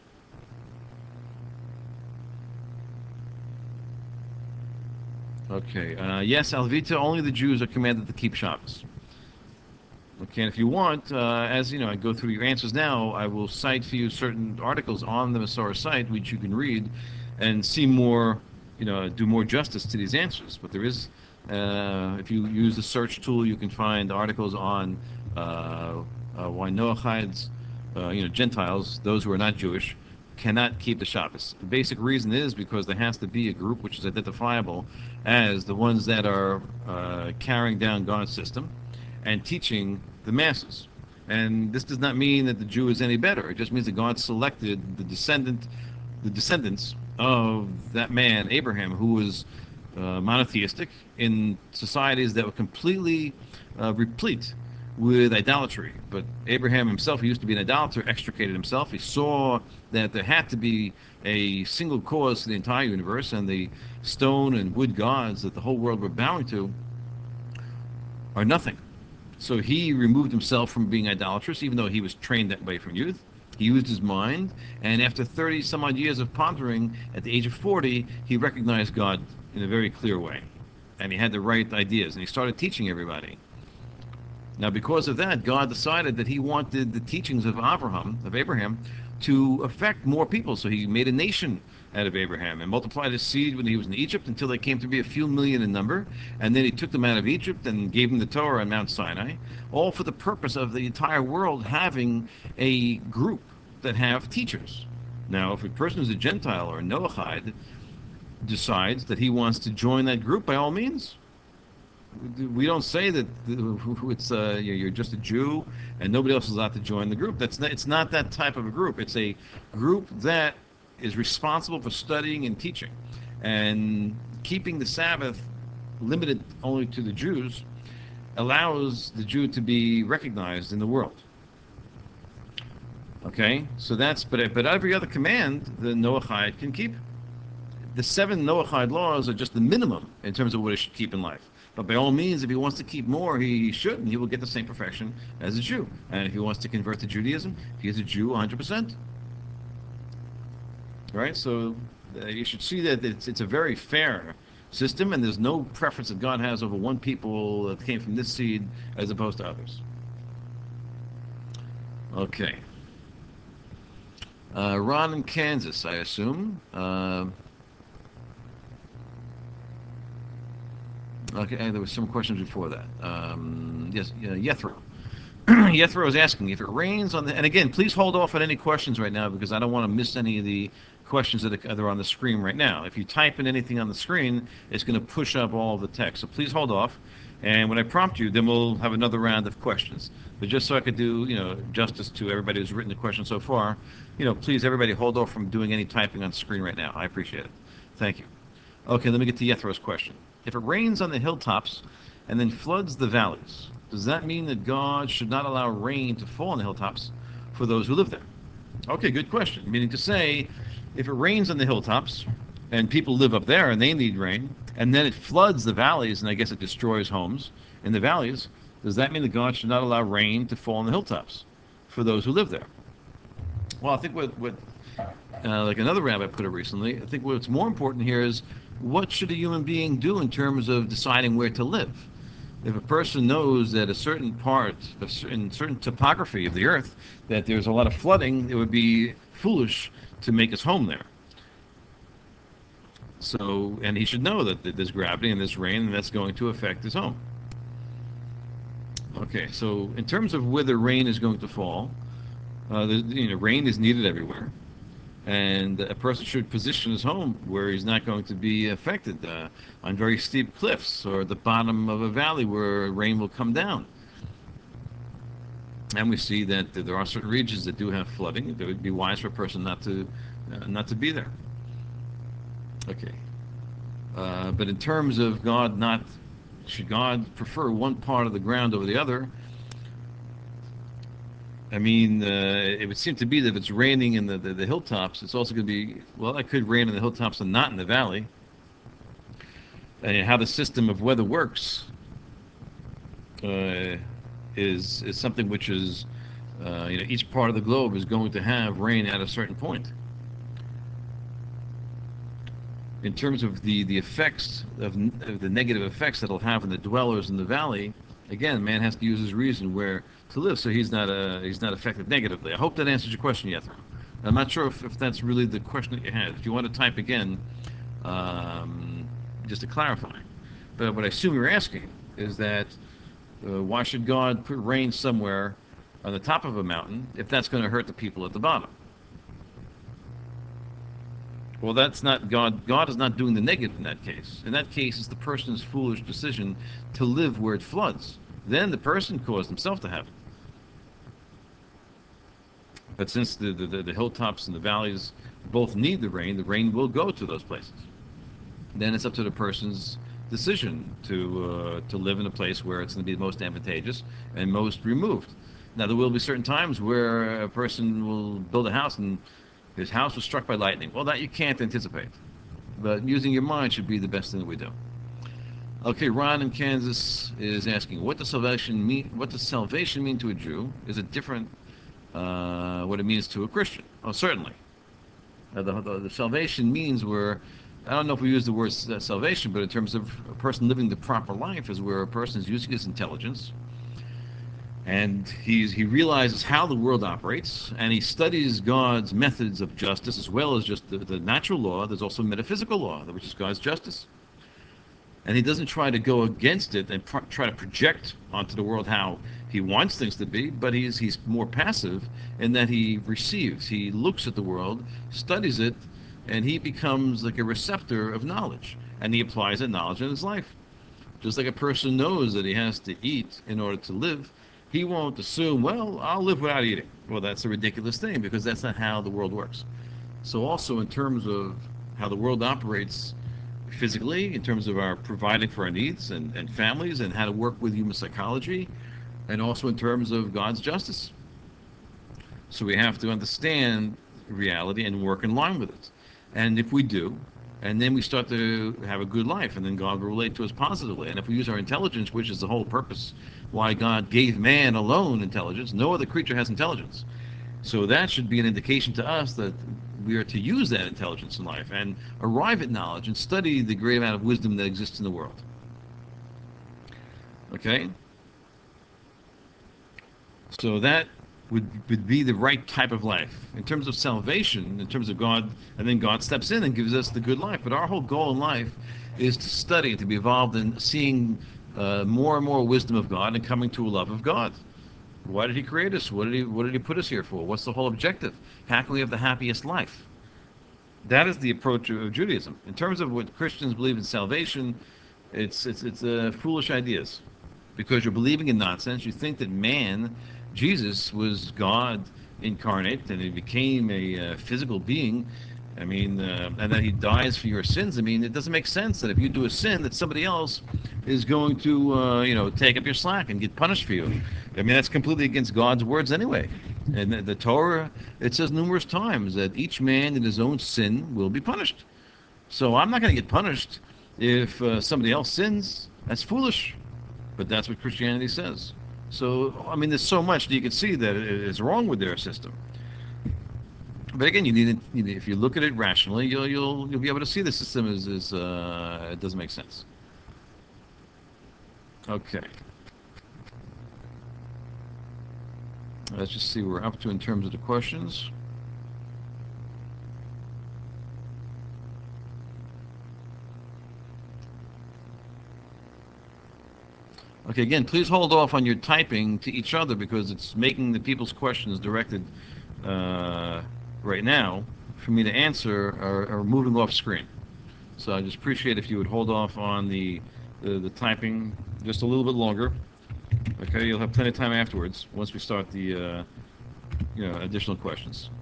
Speaker 1: Okay. Yes, Alvita, only the Jews are commanded to keep Shabbos. Okay, and if you want, as you know, I go through your answers now, I will cite for you certain articles on the Masorah site, which you can read and see more, do more justice to these answers. But there is, if you use the search tool, you can find articles on why Noachides, Gentiles, those who are not Jewish, cannot keep the Shabbos. The basic reason is because there has to be a group which is identifiable as the ones that are carrying down God's system and teaching the masses. And this does not mean that the Jew is any better. It just means that God selected the descendants of that man, Abraham, who was monotheistic in societies that were completely replete with idolatry. But Abraham himself, he used to be an idolater, extricated himself. He saw that there had to be a single cause to the entire universe, and the stone and wood gods that the whole world were bowing to are nothing. So he removed himself from being idolatrous, even though he was trained that way from youth. He used his mind, and after 30 some odd years of pondering, at the age of 40, he recognized God in a very clear way. And he had the right ideas, and he started teaching everybody. Now, because of that, God decided that he wanted the teachings of Abraham to affect more people. So he made a nation out of Abraham and multiplied his seed when he was in Egypt until they came to be a few million in number. And then he took them out of Egypt and gave them the Torah on Mount Sinai, all for the purpose of the entire world having a group that have teachers. Now, if a person is a Gentile or a Noahide decides that he wants to join that group, by all means. We don't say that it's you're just a Jew and nobody else is allowed to join the group. It's not that type of a group. It's a group that is responsible for studying and teaching, and keeping the Sabbath limited only to the Jews allows the Jew to be recognized in the world. Okay, so but every other command the Noahide can keep. The 7 Noahide laws are just the minimum in terms of what he should keep in life. But by all means, if he wants to keep more, he should, and he will get the same perfection as a Jew. And if he wants to convert to Judaism, he is a Jew 100%. Right? So you should see that it's a very fair system, and there's no preference that God has over one people that came from this seed as opposed to others. Okay. Ron in Kansas, I assume. Okay, there were some questions before that. Yes, Yethro. Yethro is asking if it rains on the... And again, please hold off on any questions right now because I don't want to miss any of the questions that are on the screen right now. If you type in anything on the screen, it's going to push up all of the text. So please hold off. And when I prompt you, then we'll have another round of questions. But just so I could do, justice to everybody who's written the question so far, please, everybody, hold off from doing any typing on screen right now. I appreciate it. Thank you. Okay, let me get to Yethro's question. If it rains on the hilltops and then floods the valleys, does that mean that God should not allow rain to fall on the hilltops for those who live there? Okay, good question. Meaning to say, if it rains on the hilltops and people live up there and they need rain, and then it floods the valleys and I guess it destroys homes in the valleys, does that mean that God should not allow rain to fall on the hilltops for those who live there? Well, I think what like another rabbi put it recently, I think what's more important here is what should a human being do in terms of deciding where to live? If a person knows that a certain part, in certain topography of the earth, that there's a lot of flooding, it would be foolish to make his home there. So, and he should know that there's gravity and there's rain, and that's going to affect his home. Okay, so in terms of whether rain is going to fall, rain is needed everywhere. And a person should position his home where he's not going to be affected on very steep cliffs or at the bottom of a valley where rain will come down. And we see that there are certain regions that do have flooding. It would be wise for a person not to be there. Okay. But in terms of should God prefer one part of the ground over the other? I mean, it would seem to be that if it's raining in the hilltops, it's also going to be, well, it could rain in the hilltops and not in the valley. And how the system of weather works is something which is, each part of the globe is going to have rain at a certain point. In terms of the effects of the negative effects that it'll have on the dwellers in the valley, again, man has to use his reason where to live, so he's not affected negatively. I hope that answers your question, Yethro. I'm not sure if that's really the question that you had. If you want to type again, just to clarify. But what I assume you're asking is that why should God put rain somewhere on the top of a mountain if that's going to hurt the people at the bottom? Well, that's not God. God is not doing the negative in that case. In that case, it's the person's foolish decision to live where it floods. Then the person caused himself to have it. But since the hilltops and the valleys both need the rain will go to those places. Then it's up to the person's decision to live in a place where it's going to be most advantageous and most removed. Now, there will be certain times where a person will build a house and his house was struck by lightning. Well, that you can't anticipate. But using your mind should be the best thing that we do. Okay, Ron in Kansas is asking, what does salvation mean? What does salvation mean to a Jew? Is it different what it means to a Christian? Oh, certainly. The salvation means where, I don't know if we use the word salvation, but in terms of a person living the proper life is where a person is using his intelligence And he realizes how the world operates, and he studies God's methods of justice as well as just the natural law. There's also metaphysical law, which is God's justice. And he doesn't try to go against it and try to project onto the world how he wants things to be, but he's more passive in that he receives. He looks at the world, studies it, and he becomes like a receptor of knowledge, and he applies that knowledge in his life. Just like a person knows that he has to eat in order to live, he won't assume, well, I'll live without eating. Well, that's a ridiculous thing because that's not how the world works. So also in terms of how the world operates physically, in terms of our providing for our needs and families and how to work with human psychology, and also in terms of God's justice. So we have to understand reality and work in line with it. And if we do, and then we start to have a good life, and then God will relate to us positively. And if we use our intelligence, which is the whole purpose why God gave man alone intelligence, no other creature has intelligence. So that should be an indication to us that we are to use that intelligence in life and arrive at knowledge and study the great amount of wisdom that exists in the world. Okay? So that would be the right type of life. In terms of salvation, in terms of God, and then God steps in and gives us the good life. But our whole goal in life is to study, to be involved in seeing more and more wisdom of God and coming to a love of God. Why did he create us? What did he put us here for? What's the whole objective? How can we have the happiest life? That is the approach of Judaism. In terms of what Christians believe in salvation, it's foolish ideas, because you're believing in nonsense. You think that man, Jesus, was God incarnate and he became a physical being. I mean, and that he dies for your sins. I mean, it doesn't make sense that if you do a sin, that somebody else is going to, take up your slack and get punished for you. I mean, that's completely against God's words anyway. And the Torah, it says numerous times that each man in his own sin will be punished. So I'm not going to get punished if somebody else sins. That's foolish. But that's what Christianity says. So, I mean, there's so much that you can see that is wrong with their system. But again, if you look at it rationally, you'll be able to see the system is it doesn't make sense. Okay, let's just see what we're up to in terms of the questions. Okay, again, please hold off on your typing to each other because it's making the people's questions directed uh, right now for me to answer are moving off screen. So I just appreciate if you would hold off on the typing just a little bit longer. Okay, you'll have plenty of time afterwards once we start the additional questions.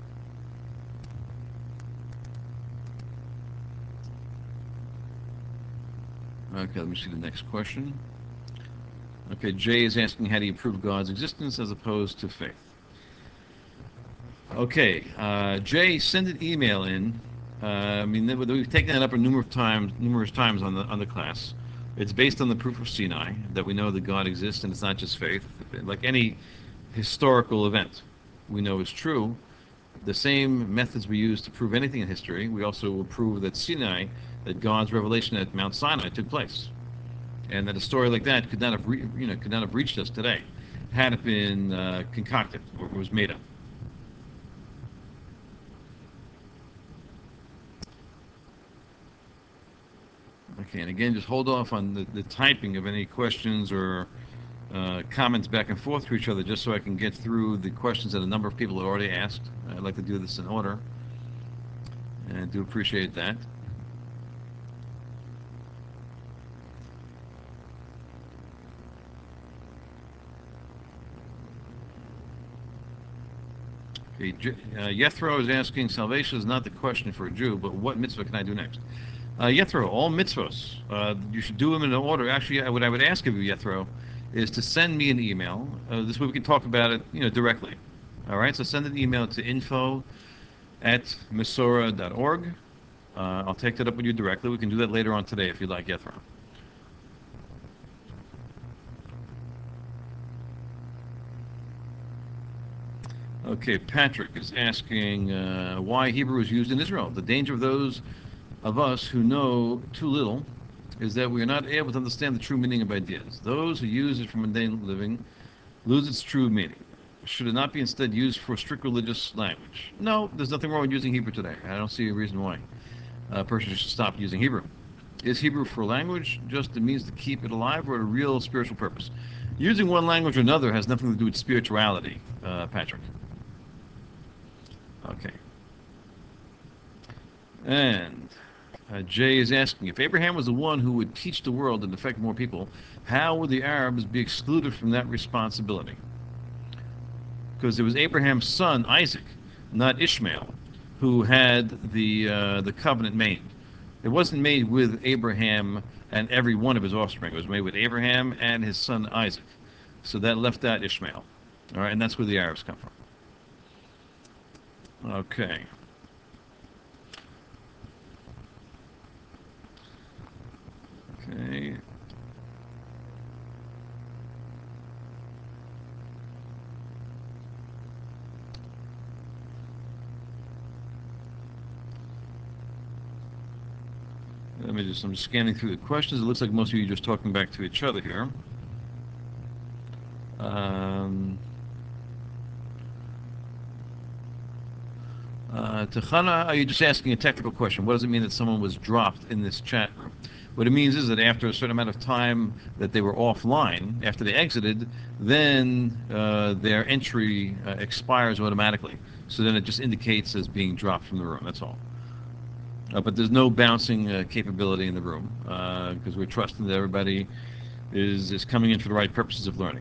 Speaker 1: Okay, let me see the next question. Okay, Jay is asking how do you prove God's existence as opposed to faith? Okay, Jay, send an email in. I mean, we've taken that up numerous times on the class. It's based on the proof of Sinai that we know that God exists and it's not just faith. Like any historical event, we know is true. The same methods we use to prove anything in history, we also will prove that that God's revelation at Mount Sinai took place, and that a story like that could not have reached us today had it been concocted or was made up. Okay, and again, just hold off on the typing of any questions or comments back and forth to each other, just so I can get through the questions that a number of people have already asked. I'd like to do this in order, and I do appreciate that. Okay, Yethro is asking, salvation is not the question for a Jew, but what mitzvah can I do next? Yethro, all mitzvahs, you should do them in order. Actually, what I would ask of you, Yethro, is to send me an email. This way we can talk about it, directly. All right, so send an email to info@mesora.org. I'll take that up with you directly. We can do that later on today if you'd like, Yethro. Okay, Patrick is asking why Hebrew is used in Israel. The danger of those of us who know too little is that we are not able to understand the true meaning of ideas. Those who use it for mundane living lose its true meaning. Should it not be instead used for strict religious language? No, there's nothing wrong with using Hebrew today. I don't see a reason why a person should stop using Hebrew. Is Hebrew for language just a means to keep it alive or a real spiritual purpose? Using one language or another has nothing to do with spirituality, Patrick. Okay. And Jay is asking, if Abraham was the one who would teach the world and affect more people, how would the Arabs be excluded from that responsibility? Because it was Abraham's son, Isaac, not Ishmael, who had the covenant made. It wasn't made with Abraham and every one of his offspring. It was made with Abraham and his son Isaac. So that left out Ishmael. All right, and that's where the Arabs come from. Okay. Okay. I'm just scanning through the questions. It looks like most of you are just talking back to each other here. Tachana, are you just asking a technical question? What does it mean that someone was dropped in this chat room? What it means is that after a certain amount of time that they were offline, after they exited, then their entry expires automatically. So then it just indicates as being dropped from the room. That's all. But there's no bouncing capability in the room because we're trusting that everybody is coming in for the right purposes of learning.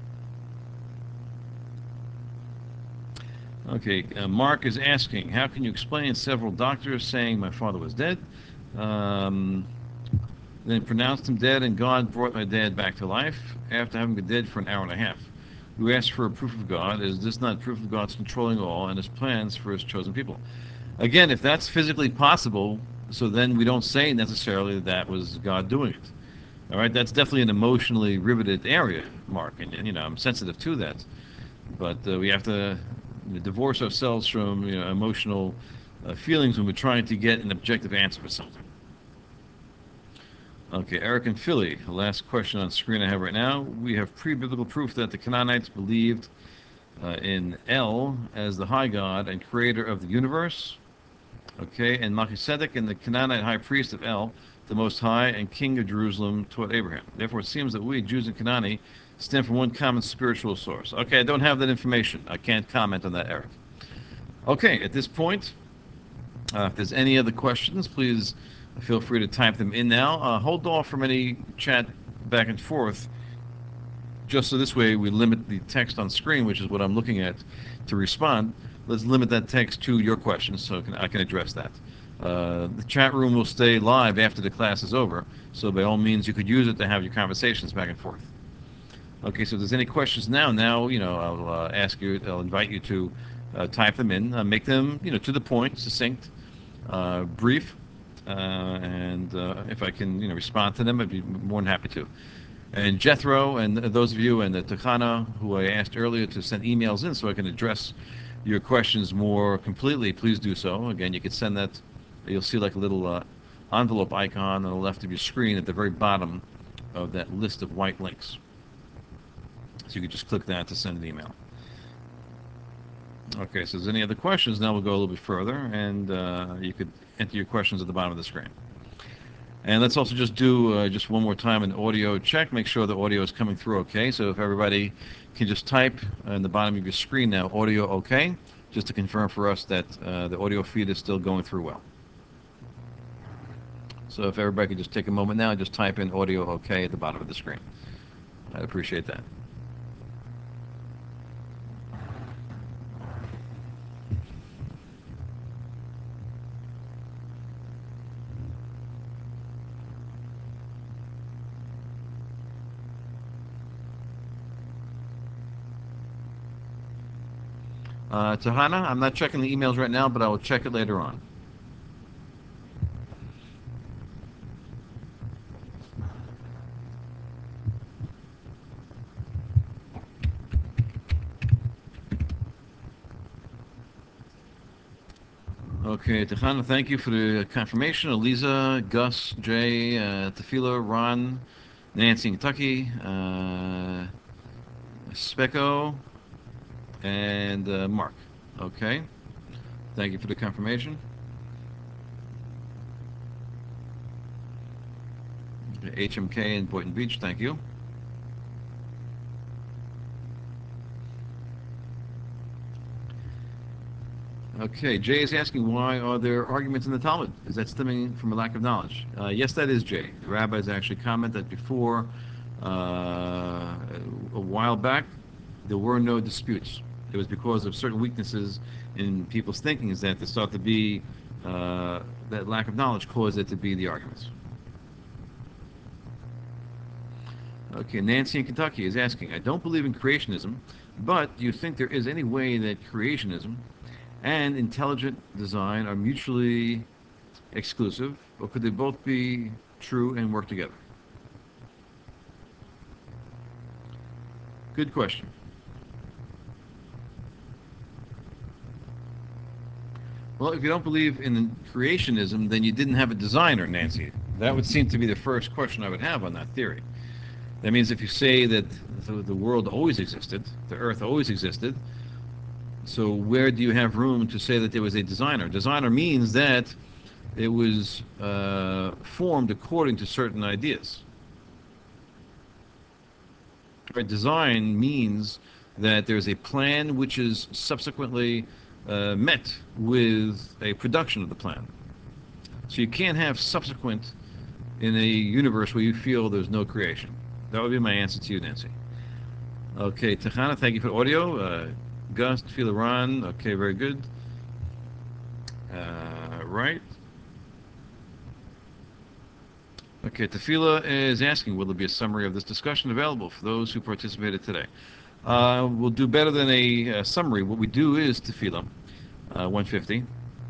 Speaker 1: Okay, Mark is asking, how can you explain several doctors saying my father was dead, then pronounced him dead, and God brought my dad back to life after having been dead for an hour and a half? We asked for a proof of God. Is this not proof of God's controlling all and his plans for his chosen people? Again, if that's physically possible, so then we don't say necessarily that was God doing it. All right, that's definitely an emotionally riveted area, Mark, and I'm sensitive to that. But we have to divorce ourselves from emotional feelings when we're trying to get an objective answer for something. Okay, Eric and Philly, the last question on screen I have right now. We have pre-biblical proof that the Canaanites believed in El as the high God and creator of the universe. Okay, and Melchizedek and the Canaanite high priest of El, the Most High and King of Jerusalem, taught Abraham. Therefore, it seems that we, Jews and Canaani, stem from one common spiritual source. Okay, I don't have that information. I can't comment on that, Eric. Okay, at this point, if there's any other questions, please feel free to type them in now. Hold off from any chat back and forth, just so this way we limit the text on screen, which is what I'm looking at, to respond. Let's limit that text to your questions so I can address that. The chat room will stay live after the class is over, so by all means you could use it to have your conversations back and forth. Okay, so if there's any questions now, I'll I'll invite you to type them in, make them, to the point, succinct, brief, and if I can, respond to them, I'd be more than happy to. And Jethro, and those of you, and Takana, who I asked earlier to send emails in so I can address your questions more completely, please do so. Again, you can send that. You'll see like a little envelope icon on the left of your screen at the very bottom of that list of white links. So you can just click that to send an email. Okay, so if there's any other questions, now we'll go a little bit further, and you could enter your questions at the bottom of the screen. And let's also just do just one more time an audio check, make sure the audio is coming through okay. So if everybody can just type in the bottom of your screen now, audio okay, just to confirm for us that the audio feed is still going through well. So if everybody could just take a moment now and just type in audio okay at the bottom of the screen. I'd appreciate that. Tahana, I'm not checking the emails right now, but I will check it later on. Okay, Tahana, thank you for the confirmation. Eliza, Gus, Jay, Tefila, Ron, Nancy in Kentucky, Specco, and Mark. Okay. Thank you for the confirmation. HMK in Boynton Beach, thank you. Okay, Jay is asking, why are there arguments in the Talmud? Is that stemming from a lack of knowledge? Yes, that is, Jay. The rabbis actually commented before, a while back, there were no disputes. It was because of certain weaknesses in people's thinking is that there started to be, that lack of knowledge caused it to be the arguments. Okay, Nancy in Kentucky is asking, I don't believe in creationism, but do you think there is any way that creationism and intelligent design are mutually exclusive, or could they both be true and work together? Good question. Well, if you don't believe in creationism, then you didn't have a designer, Nancy. That would seem to be the first question I would have on that theory. That means if you say that the world always existed, the earth always existed, so where do you have room to say that there was a designer? Designer means that it was formed according to certain ideas. Right? Design means that there's a plan which is subsequently met with a production of the plan. So you can't have subsequent in a universe where you feel there's no creation. That would be my answer to you, Nancy. Okay, Tachana, thank you for the audio. Gus, Tefillah Ron, okay, very good. Right. Okay, Tefillah is asking, will there be a summary of this discussion available for those who participated today? We'll do better than a summary. What we do is Tefillah, 150.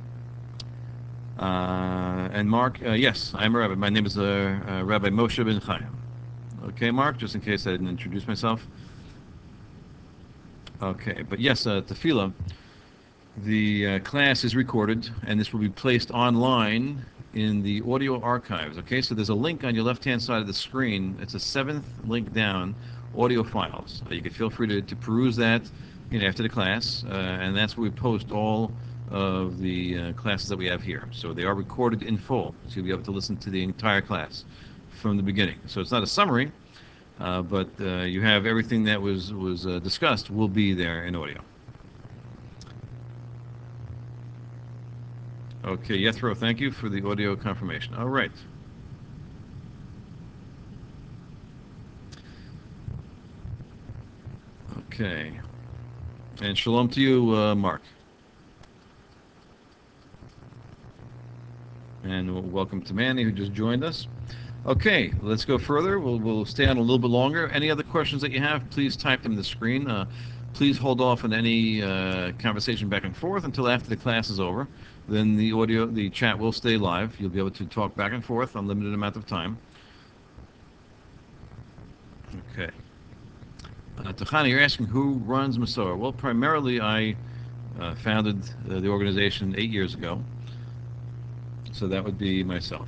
Speaker 1: And Mark, yes, I'm a rabbi. My name is Rabbi Moshe Ben Chaim. Okay, Mark, just in case I didn't introduce myself. Okay, but yes, Tefillah, the class is recorded, and this will be placed online in the audio archives. Okay, so there's a link on your left-hand side of the screen. It's a seventh link down, audio files. You can feel free to peruse that, after the class, and that's where we post all of the classes that we have here. So they are recorded in full, so you'll be able to listen to the entire class from the beginning. So it's not a summary, but you have everything that was discussed will be there in audio. Okay, Yethro, thank you for the audio confirmation. All right. Okay. And shalom to you, Mark. And welcome to Manny, who just joined us. Okay, let's go further. We'll stay on a little bit longer. Any other questions that you have, please type them in the screen. Please hold off on any conversation back and forth until after the class is over. Then the chat will stay live. You'll be able to talk back and forth unlimited amount of time. Okay. Tachani, you're asking who runs Masorah. Well, primarily I founded the organization 8 years ago. So that would be myself.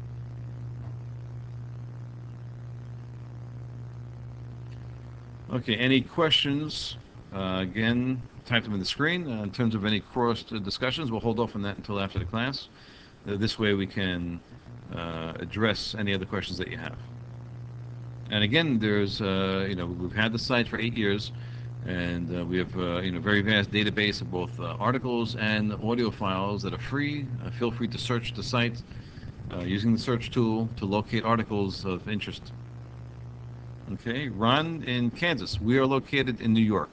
Speaker 1: Okay, any questions? Again, type them in the screen. In terms of any cross discussions, we'll hold off on that until after the class. This way we can address any other questions that you have. And again, there's, we've had the site for 8 years, and we have, very vast database of both articles and audio files that are free. Feel free to search the site using the search tool to locate articles of interest. Okay, Ron in Kansas. We are located in New York.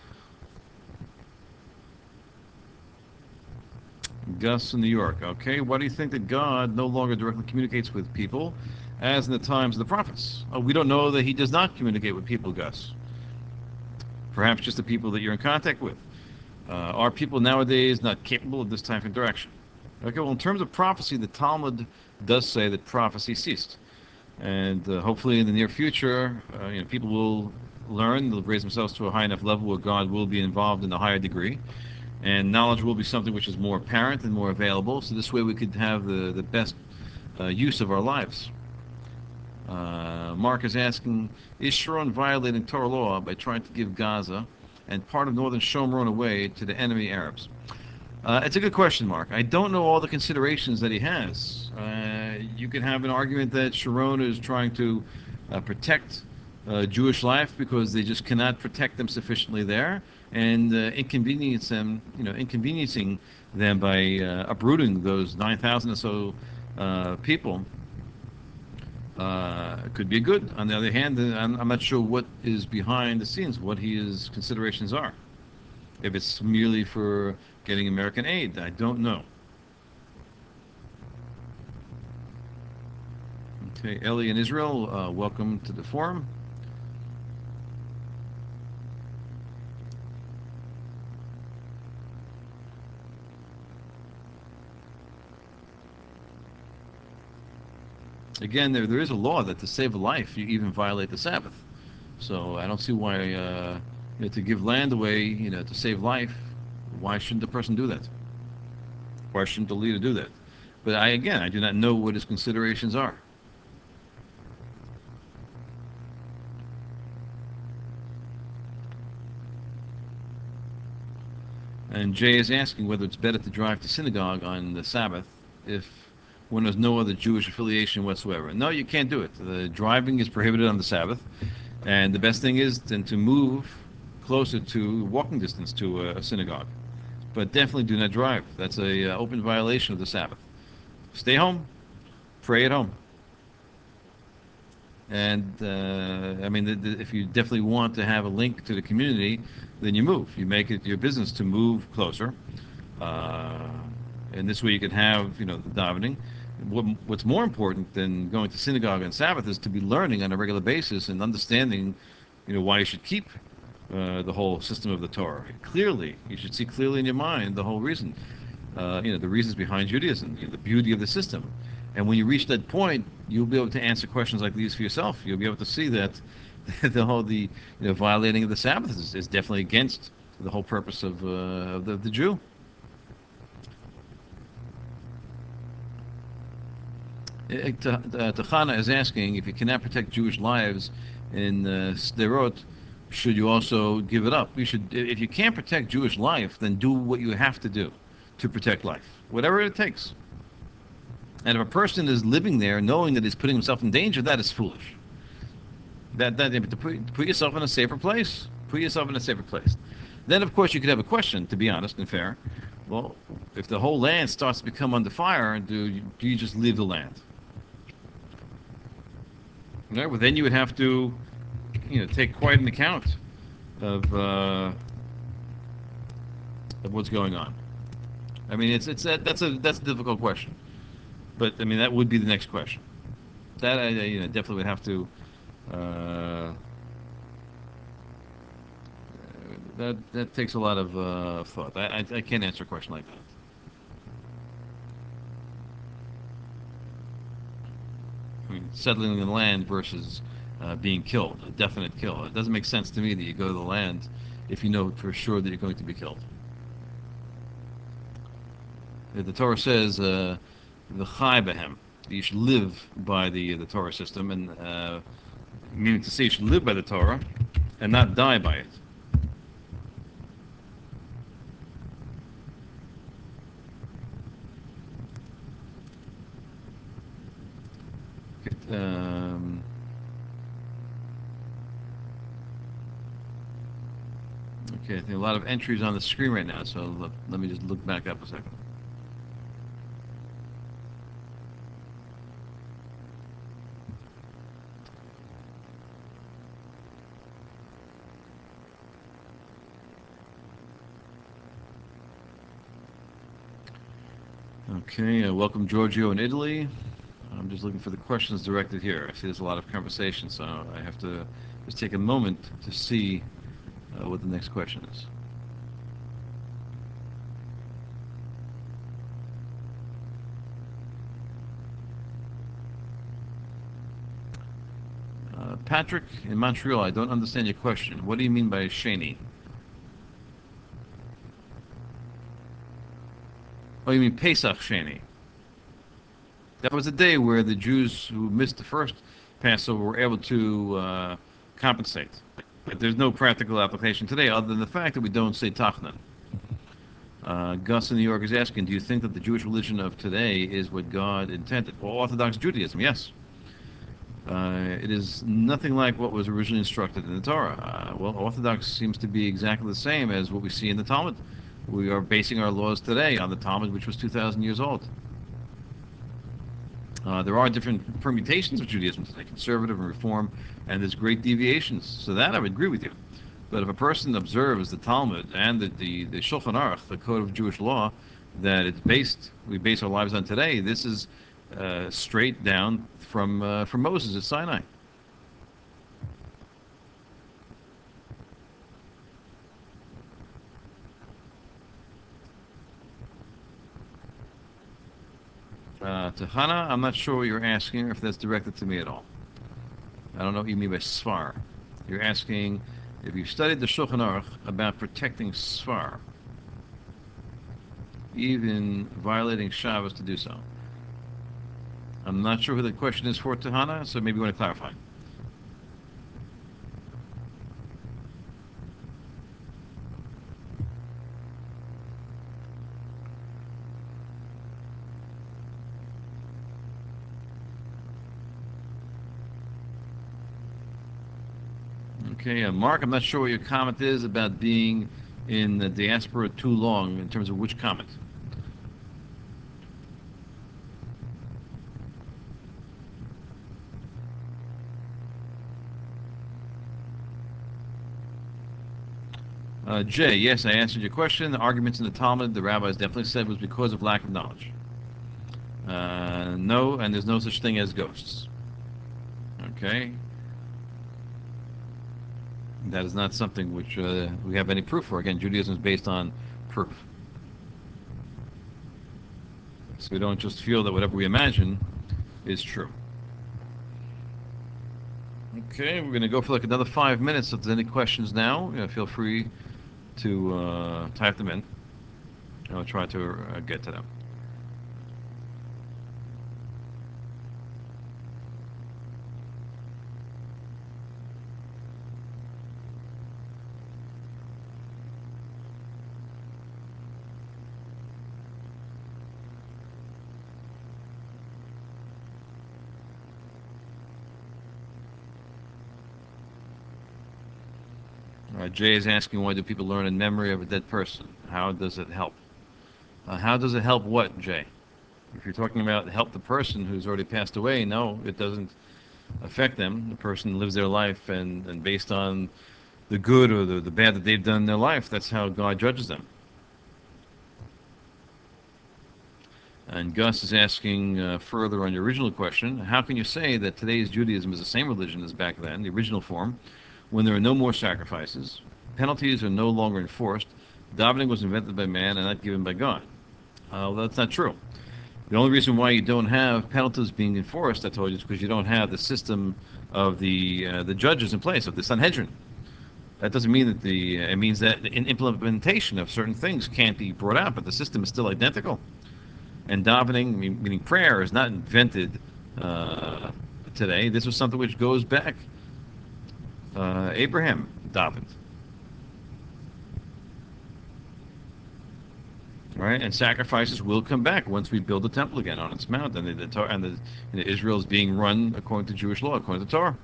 Speaker 1: Gus in New York. Okay, why do you think that God no longer directly communicates with people as in the times of the prophets? We don't know that he does not communicate with people, Gus. Perhaps just the people that you're in contact with. Are people nowadays not capable of this type of interaction? Okay, well, in terms of prophecy, the Talmud does say that prophecy ceased. And hopefully in the near future, people will learn, they'll raise themselves to a high enough level where God will be involved in a higher degree. And knowledge will be something which is more apparent and more available. So this way we could have the best use of our lives. Mark is asking, is Sharon violating Torah law by trying to give Gaza and part of northern Shomron away to the enemy Arabs? It's a good question, Mark. I don't know all the considerations that he has. You can have an argument that Sharon is trying to protect Jewish life because they just cannot protect them sufficiently there, and inconveniencing them by uprooting those 9,000 or so people. Could be good. On the other hand, I'm not sure what is behind the scenes, what his considerations are. If it's merely for getting American aid, I don't know. Okay, Ellie in Israel, welcome to the forum. Again, there is a law that to save a life, you even violate the Sabbath. So I don't see why, to give land away, to save life, why shouldn't the person do that? Why shouldn't the leader do that? But I do not know what his considerations are. And Jay is asking whether it's better to drive to synagogue on the Sabbath if when there's no other Jewish affiliation whatsoever. No, you can't do it. The driving is prohibited on the Sabbath, and the best thing is then to move closer to walking distance to a synagogue. But definitely do not drive. That's a open violation of the Sabbath. Stay home, pray at home. And if you definitely want to have a link to the community, then you move. You make it your business to move closer. And this way you can have, the davening. What's more important than going to synagogue on Sabbath is to be learning on a regular basis and understanding, why you should keep the whole system of the Torah. Clearly, you should see clearly in your mind the whole reason, the reasons behind Judaism, the beauty of the system. And when you reach that point, you'll be able to answer questions like these for yourself. You'll be able to see that the violating of the Sabbath is definitely against the whole purpose of the Jew. Tachana is asking if you cannot protect Jewish lives in Sderot, should you also give it up? You should. If you can't protect Jewish life, then do what you have to do to protect life, whatever it takes. And if a person is living there knowing that he's putting himself in danger, that is foolish. To put yourself in a safer place. Put yourself in a safer place. Then, of course, you could have a question, to be honest and fair. Well, if the whole land starts to become under fire, do you just leave the land? Right, well, then you would have to, take quite an account of what's going on. I mean, that's a difficult question, but I mean that would be the next question. That I definitely would have to. Uh, that takes a lot of thought. I can't answer a question like that. I mean, settling the land versus being killed, a definite kill. It doesn't make sense to me that you go to the land if you know for sure that you're going to be killed. The Torah says, "V'chai behem," you should live by the Torah system, and meaning to say you should live by the Torah and not die by it. Okay, okay, I think a lot of entries on the screen right now, so let me just look back up a second. Okay, welcome Giorgio in Italy. I'm just looking for the questions directed here. I see there's a lot of conversation, so I have to just take a moment to see what the next question is. Patrick in Montreal, I don't understand your question. What do you mean by Sheni? Oh, you mean Pesach Sheni? That was a day where the Jews who missed the first Passover were able to compensate. But there's no practical application today other than the fact that we don't say Tachnan. Gus in New York is asking, do you think that the Jewish religion of today is what God intended? Well, Orthodox Judaism, yes. It is nothing like what was originally instructed in the Torah. Well, Orthodox seems to be exactly the same as what we see in the Talmud. We are basing our laws today on the Talmud, which was 2,000 years old. There are different permutations of Judaism today, conservative and reform, and there's great deviations. So that I would agree with you. But if a person observes the Talmud and the Shulchan Aruch, the code of Jewish law, that we base our lives on today, this is straight down from Moses at Sinai. To Hannah, I'm not sure what you're asking, or if that's directed to me at all. I don't know what you mean by Sfar. You're asking if you've studied the Shulchan Aruch about protecting Sfar, even violating Shabbos to do so. I'm not sure who the question is for, Tahana, so maybe you want to clarify. Okay, Mark, I'm not sure what your comment is about being in the diaspora too long in terms of which comment. Jay, yes, I answered your question. The arguments in the Talmud, the rabbis definitely said, was because of lack of knowledge. No, and there's no such thing as ghosts. Okay? That is not something which we have any proof for. Again, Judaism is based on proof. So we don't just feel that whatever we imagine is true. Okay, we're going to go for like another 5 minutes. If there's any questions now, feel free to type them in. I'll try to get to them. Jay is asking, why do people learn in memory of a dead person? How does it help? How does it help what, Jay? If you're talking about help the person who's already passed away, no, it doesn't affect them. The person lives their life, and based on the good or the bad that they've done in their life, that's how God judges them. And Gus is asking further on your original question, how can you say that today's Judaism is the same religion as back then, the original form, when there are no more sacrifices, penalties are no longer enforced, davening was invented by man and not given by God? Well, that's not true. The only reason why you don't have penalties being enforced, I told you, is because you don't have the system of the judges in place, of the Sanhedrin. That doesn't mean that it means that in implementation of certain things can't be brought out, but the system is still identical. And davening, meaning prayer, is not invented today. This was something which goes back. Abraham davened. Right, and sacrifices will come back once we build the temple again on its mount, and Israel is being run according to Jewish law, according to Torah.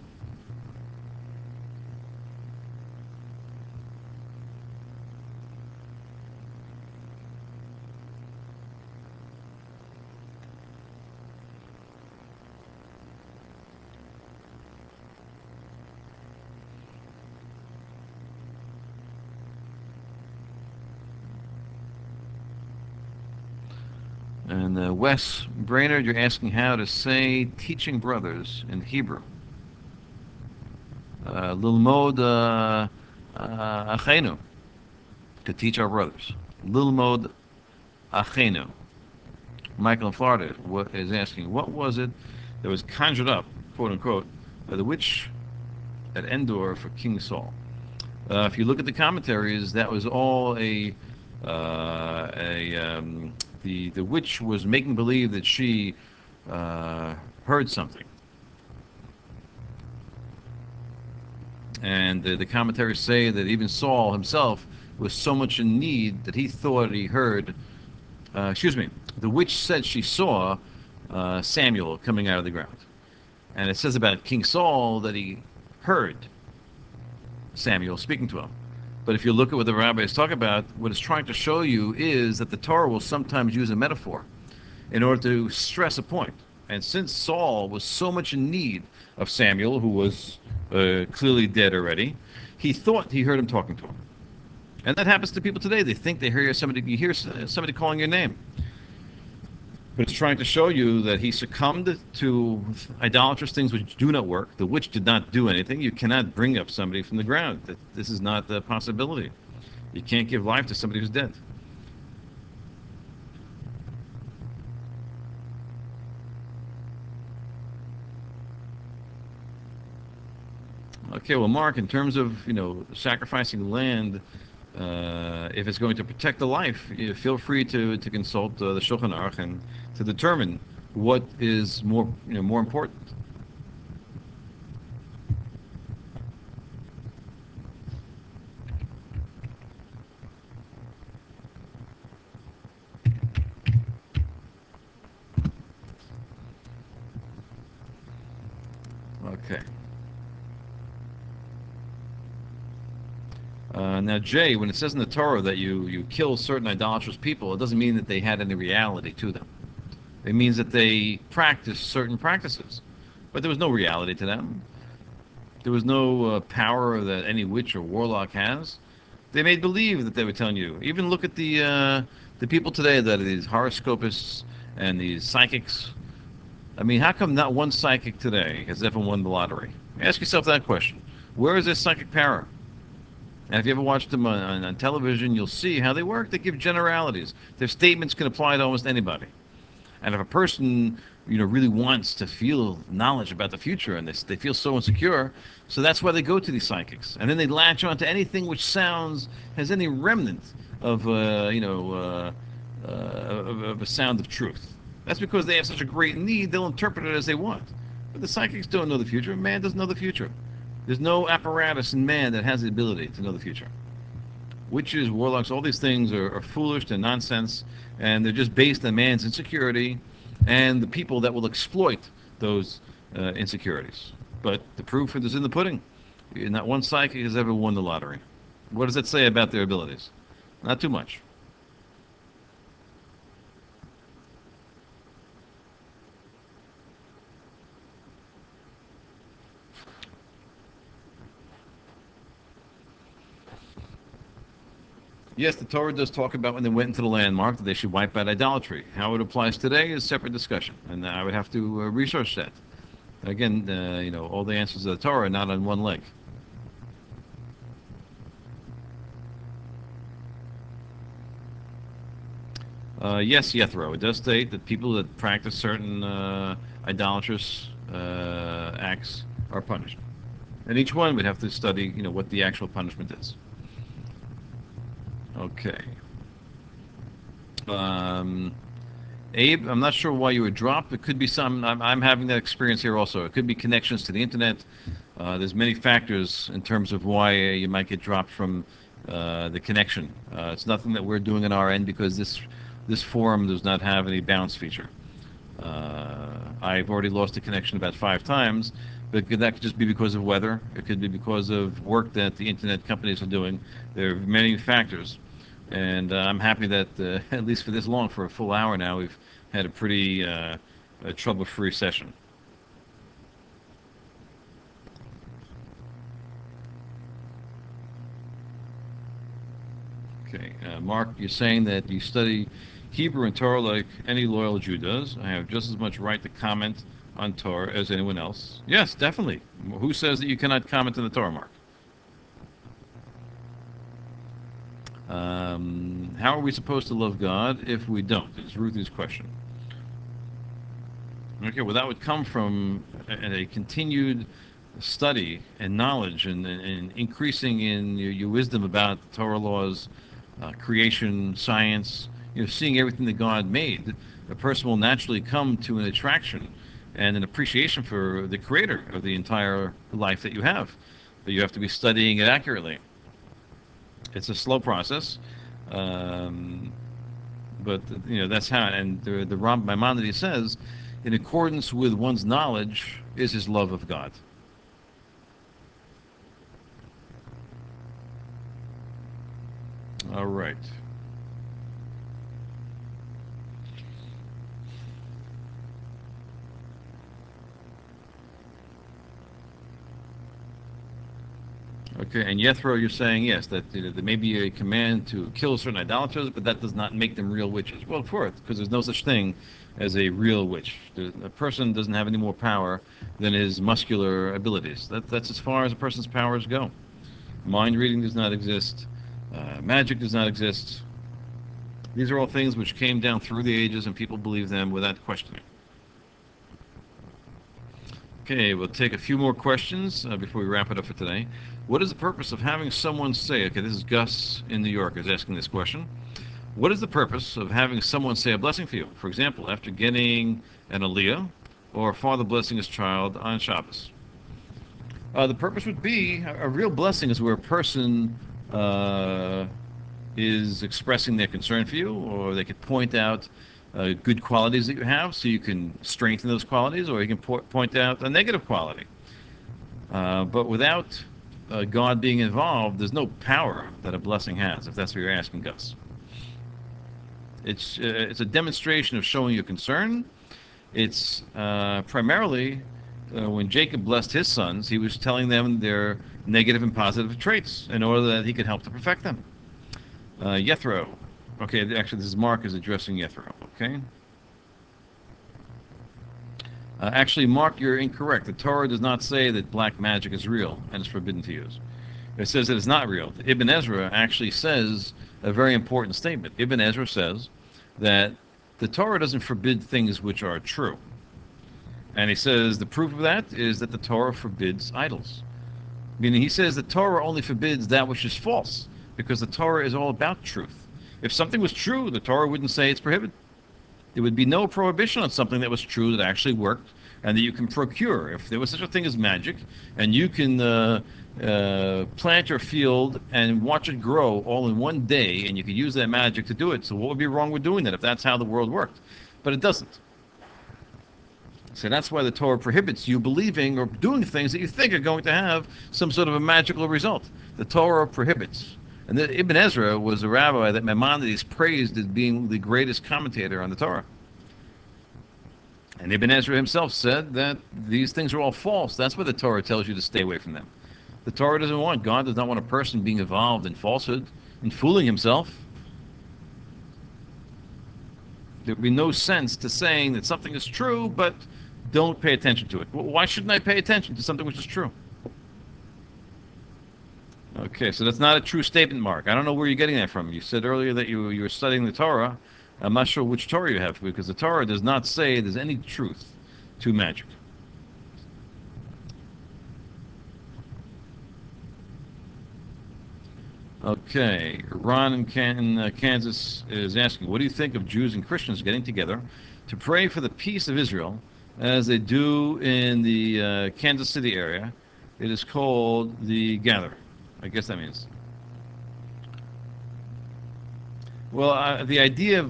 Speaker 1: And Wes Brainerd, you're asking how to say teaching brothers in Hebrew. Lilmod achenu, to teach our brothers. Lilmod achenu. Michael in Florida is asking, what was it that was conjured up, quote unquote, by the witch at Endor for King Saul? If you look at the commentaries, that was all the witch was making believe that she heard something. And the commentaries say that even Saul himself was so much in need that he thought he heard, excuse me, the witch said she saw Samuel coming out of the ground. And it says about King Saul that he heard Samuel speaking to him. But if you look at what the rabbis talk about, what it's trying to show you is that the Torah will sometimes use a metaphor in order to stress a point. And since Saul was so much in need of Samuel, who was clearly dead already, he thought he heard him talking to him. And that happens to people today. They think they hear somebody, you hear somebody calling your name. But it's trying to show you that he succumbed to idolatrous things which do not work. The witch did not do anything. You cannot bring up somebody from the ground. This is not a possibility. You can't give life to somebody who's dead. Okay, well, Mark, in terms of sacrificing land, if it's going to protect the life, feel free to consult the Shulchan Aruch and to determine what is more important. Okay. Now, Jay, when it says in the Torah that you kill certain idolatrous people, it doesn't mean that they had any reality to them. It means that they practiced certain practices, but there was no reality to them. There was no power that any witch or warlock has. They made believe that they were telling you. Even look at the people today that are these horoscopists and these psychics. I mean, how come not one psychic today has ever won the lottery? Ask yourself that question. Where is their psychic power? And if you ever watched them on television, you'll see how they work. They give generalities. Their statements can apply to almost anybody. And if a person, really wants to feel knowledge about the future and they feel so insecure, so that's why they go to these psychics. And then they latch on to anything which has any remnant of, of a sound of truth. That's because they have such a great need, they'll interpret it as they want. But the psychics don't know the future. Man doesn't know the future. There's no apparatus in man that has the ability to know the future. Witches, warlocks, all these things are foolish, they're nonsense, and they're just based on man's insecurity and the people that will exploit those insecurities. But the proof is in the pudding. Not one psychic has ever won the lottery. What does that say about their abilities? Not too much. Yes, the Torah does talk about when they went into the landmark that they should wipe out idolatry. How it applies today is a separate discussion, and I would have to research that. Again, all the answers of the Torah are not on one leg. Yes, Yethro, it does state that people that practice certain idolatrous acts are punished. And each one would have to study, what the actual punishment is. Okay. Um, Abe, I'm not sure why you were dropped. It could be I'm having that experience here also. It could be connections to the internet. There's many factors in terms of why you might get dropped from the connection. It's nothing that we're doing on our end because this forum does not have any bounce feature. I've already lost a connection about 5 times, but that could just be because of weather. It could be because of work that the internet companies are doing. There are many factors, and I'm happy that at least for this long, for a full hour now, we've had a pretty trouble-free session. Okay, Mark, you're saying that you study Hebrew and Torah like any loyal Jew does. I have just as much right to comment on Torah as anyone else. Yes, definitely. Who says that you cannot comment on the Torah, Mark? How are we supposed to love God if we don't? It's Ruthie's question. Okay, well, that would come from a continued study and knowledge and increasing in your wisdom about the Torah laws, creation, science, seeing everything that God made. A person will naturally come to an attraction and an appreciation for the creator of the entire life that you have. but you have to be studying it accurately. It's a slow process, um, but that's how. And the Maimonides says, in accordance with one's knowledge is his love of God. All right. Okay, and Jethro, you're saying yes, that there may be a command to kill certain idolaters, but that does not make them real witches. Well, of course, because there's no such thing as a real witch. A person doesn't have any more power than his muscular abilities. That's as far as a person's powers go. Mind reading does not exist. Magic does not exist. These are all things which came down through the ages, and people believe them without questioning. Okay, we'll take a few more questions before we wrap it up for today. What is the purpose of having someone say, okay, this is Gus in New York is asking this question. What is the purpose of having someone say a blessing for you? For example, after getting an aliyah or a father blessing his child on Shabbos. The purpose would be a real blessing is where a person is expressing their concern for you, or they could point out good qualities that you have so you can strengthen those qualities, or you can point out a negative quality. But without God being involved, there's no power that a blessing has, if that's what you're asking, Gus. It's a demonstration of showing your concern. It's primarily when Jacob blessed his sons, he was telling them their negative and positive traits in order that he could help to perfect them. Jethro. Okay, actually, this is Mark is addressing Jethro. Okay. Actually, Mark, you're incorrect. The Torah does not say that black magic is real and is forbidden to use. It says that it's not real. Ibn Ezra actually says a very important statement. Ibn Ezra says that the Torah doesn't forbid things which are true. And he says the proof of that is that the Torah forbids idols. Meaning he says the Torah only forbids that which is false, because the Torah is all about truth. If something was true, the Torah wouldn't say it's prohibited. There would be no prohibition on something that was true that actually worked and that you can procure. If there was such a thing as magic, and you can plant your field and watch it grow all in one day, and you could use that magic to do it, so what would be wrong with doing that if that's how the world worked? But it doesn't. So that's why the Torah prohibits you believing or doing things that you think are going to have some sort of a magical result. The Torah prohibits. And Ibn Ezra was a rabbi that Maimonides praised as being the greatest commentator on the Torah. And Ibn Ezra himself said that these things are all false. That's why the Torah tells you to stay away from them. The Torah doesn't want, God does not want a person being involved in falsehood and fooling himself. There would be no sense to saying that something is true, but don't pay attention to it. Well, why shouldn't I pay attention to something which is true? Okay, so that's not a true statement, Mark. I don't know where you're getting that from. You said earlier that you were studying the Torah. I'm not sure which Torah you have, because the Torah does not say there's any truth to magic. Okay, Ron in Kansas is asking, what do you think of Jews and Christians getting together to pray for the peace of Israel as they do in the Kansas City area? It is called the Gather. I guess that means. Well, the idea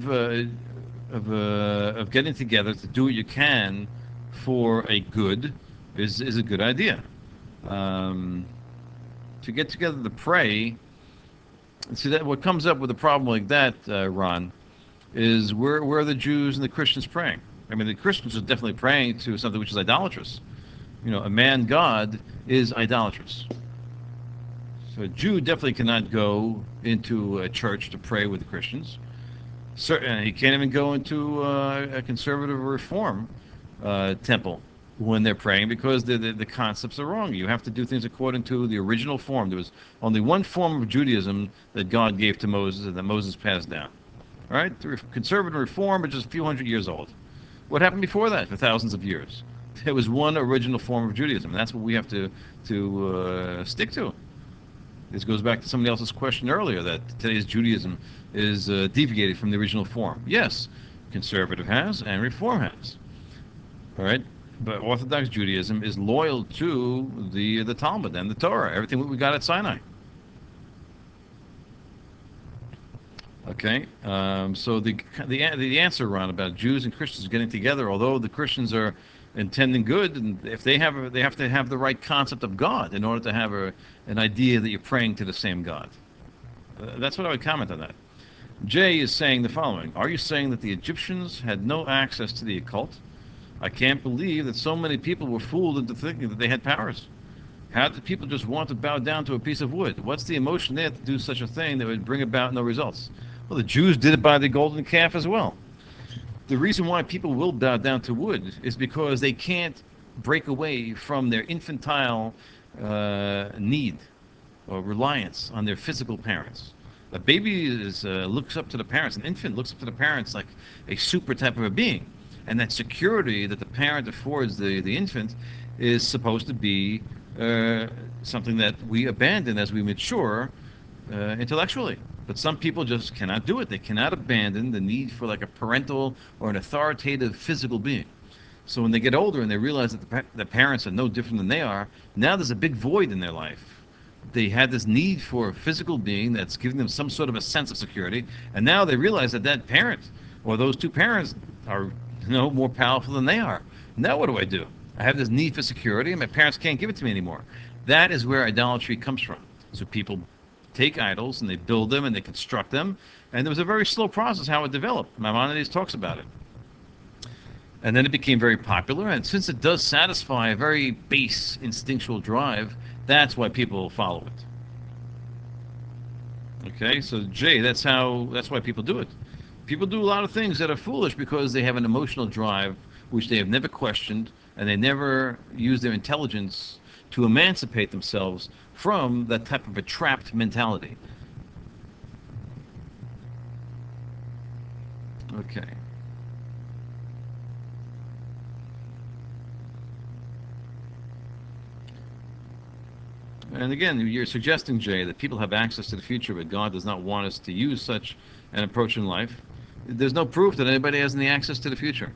Speaker 1: of getting together to do what you can for a good is a good idea. Um, to get together to pray, see that what comes up with a problem like that, Ron, is where are the Jews and the Christians praying? I mean, the Christians are definitely praying to something which is idolatrous. A man God is idolatrous. So a Jew definitely cannot go into a church to pray with the Christians. Certainly, he can't even go into a conservative or reform temple when they're praying, because the concepts are wrong. You have to do things according to the original form. There was only one form of Judaism that God gave to Moses and that Moses passed down. All right? The conservative reform is just a few hundred years old. What happened before that for thousands of years? There was one original form of Judaism, and that's what we have to stick to. This goes back to somebody else's question earlier, that today's Judaism is deviated from the original form. Yes, conservative has and reform has. All right? But Orthodox Judaism is loyal to the Talmud and the Torah, everything we got at Sinai. Okay, so the answer, Ron, about Jews and Christians getting together, although the Christians are intending good, and if they have to have the right concept of God in order to have an idea that you're praying to the same God. That's what I would comment on that. Jay is saying the following: Are you saying that the Egyptians had no access to the occult? I can't believe that so many people were fooled into thinking that they had powers. How did people just want to bow down to a piece of wood? What's the emotion there to do such a thing that would bring about no results? Well, the Jews did it by the golden calf as well. The reason why people will bow down to wood is because they can't break away from their infantile need or reliance on their physical parents. A baby looks up to the parents. An infant looks up to the parents like a super type of a being. And that security that the parent affords the infant is supposed to be something that we abandon as we mature intellectually. But some people just cannot do it. They cannot abandon the need for like a parental or an authoritative physical being. So when they get older and they realize that the parents are no different than they are, now there's a big void in their life. They had this need for a physical being that's giving them some sort of a sense of security, and now they realize that that parent or those two parents are, more powerful than they are. Now what do I do? I have this need for security, and my parents can't give it to me anymore. That is where idolatry comes from. So people take idols and they build them and they construct them, and there was a very slow process how it developed. Maimonides talks about it. And then it became very popular, and since it does satisfy a very base instinctual drive, that's why people follow it. Okay, so Jay, that's why people do it. People do a lot of things that are foolish because they have an emotional drive which they have never questioned, and they never use their intelligence to emancipate themselves from that type of a trapped mentality. Okay. And again, you're suggesting, Jay, that people have access to the future, but God does not want us to use such an approach in life. There's no proof that anybody has any access to the future.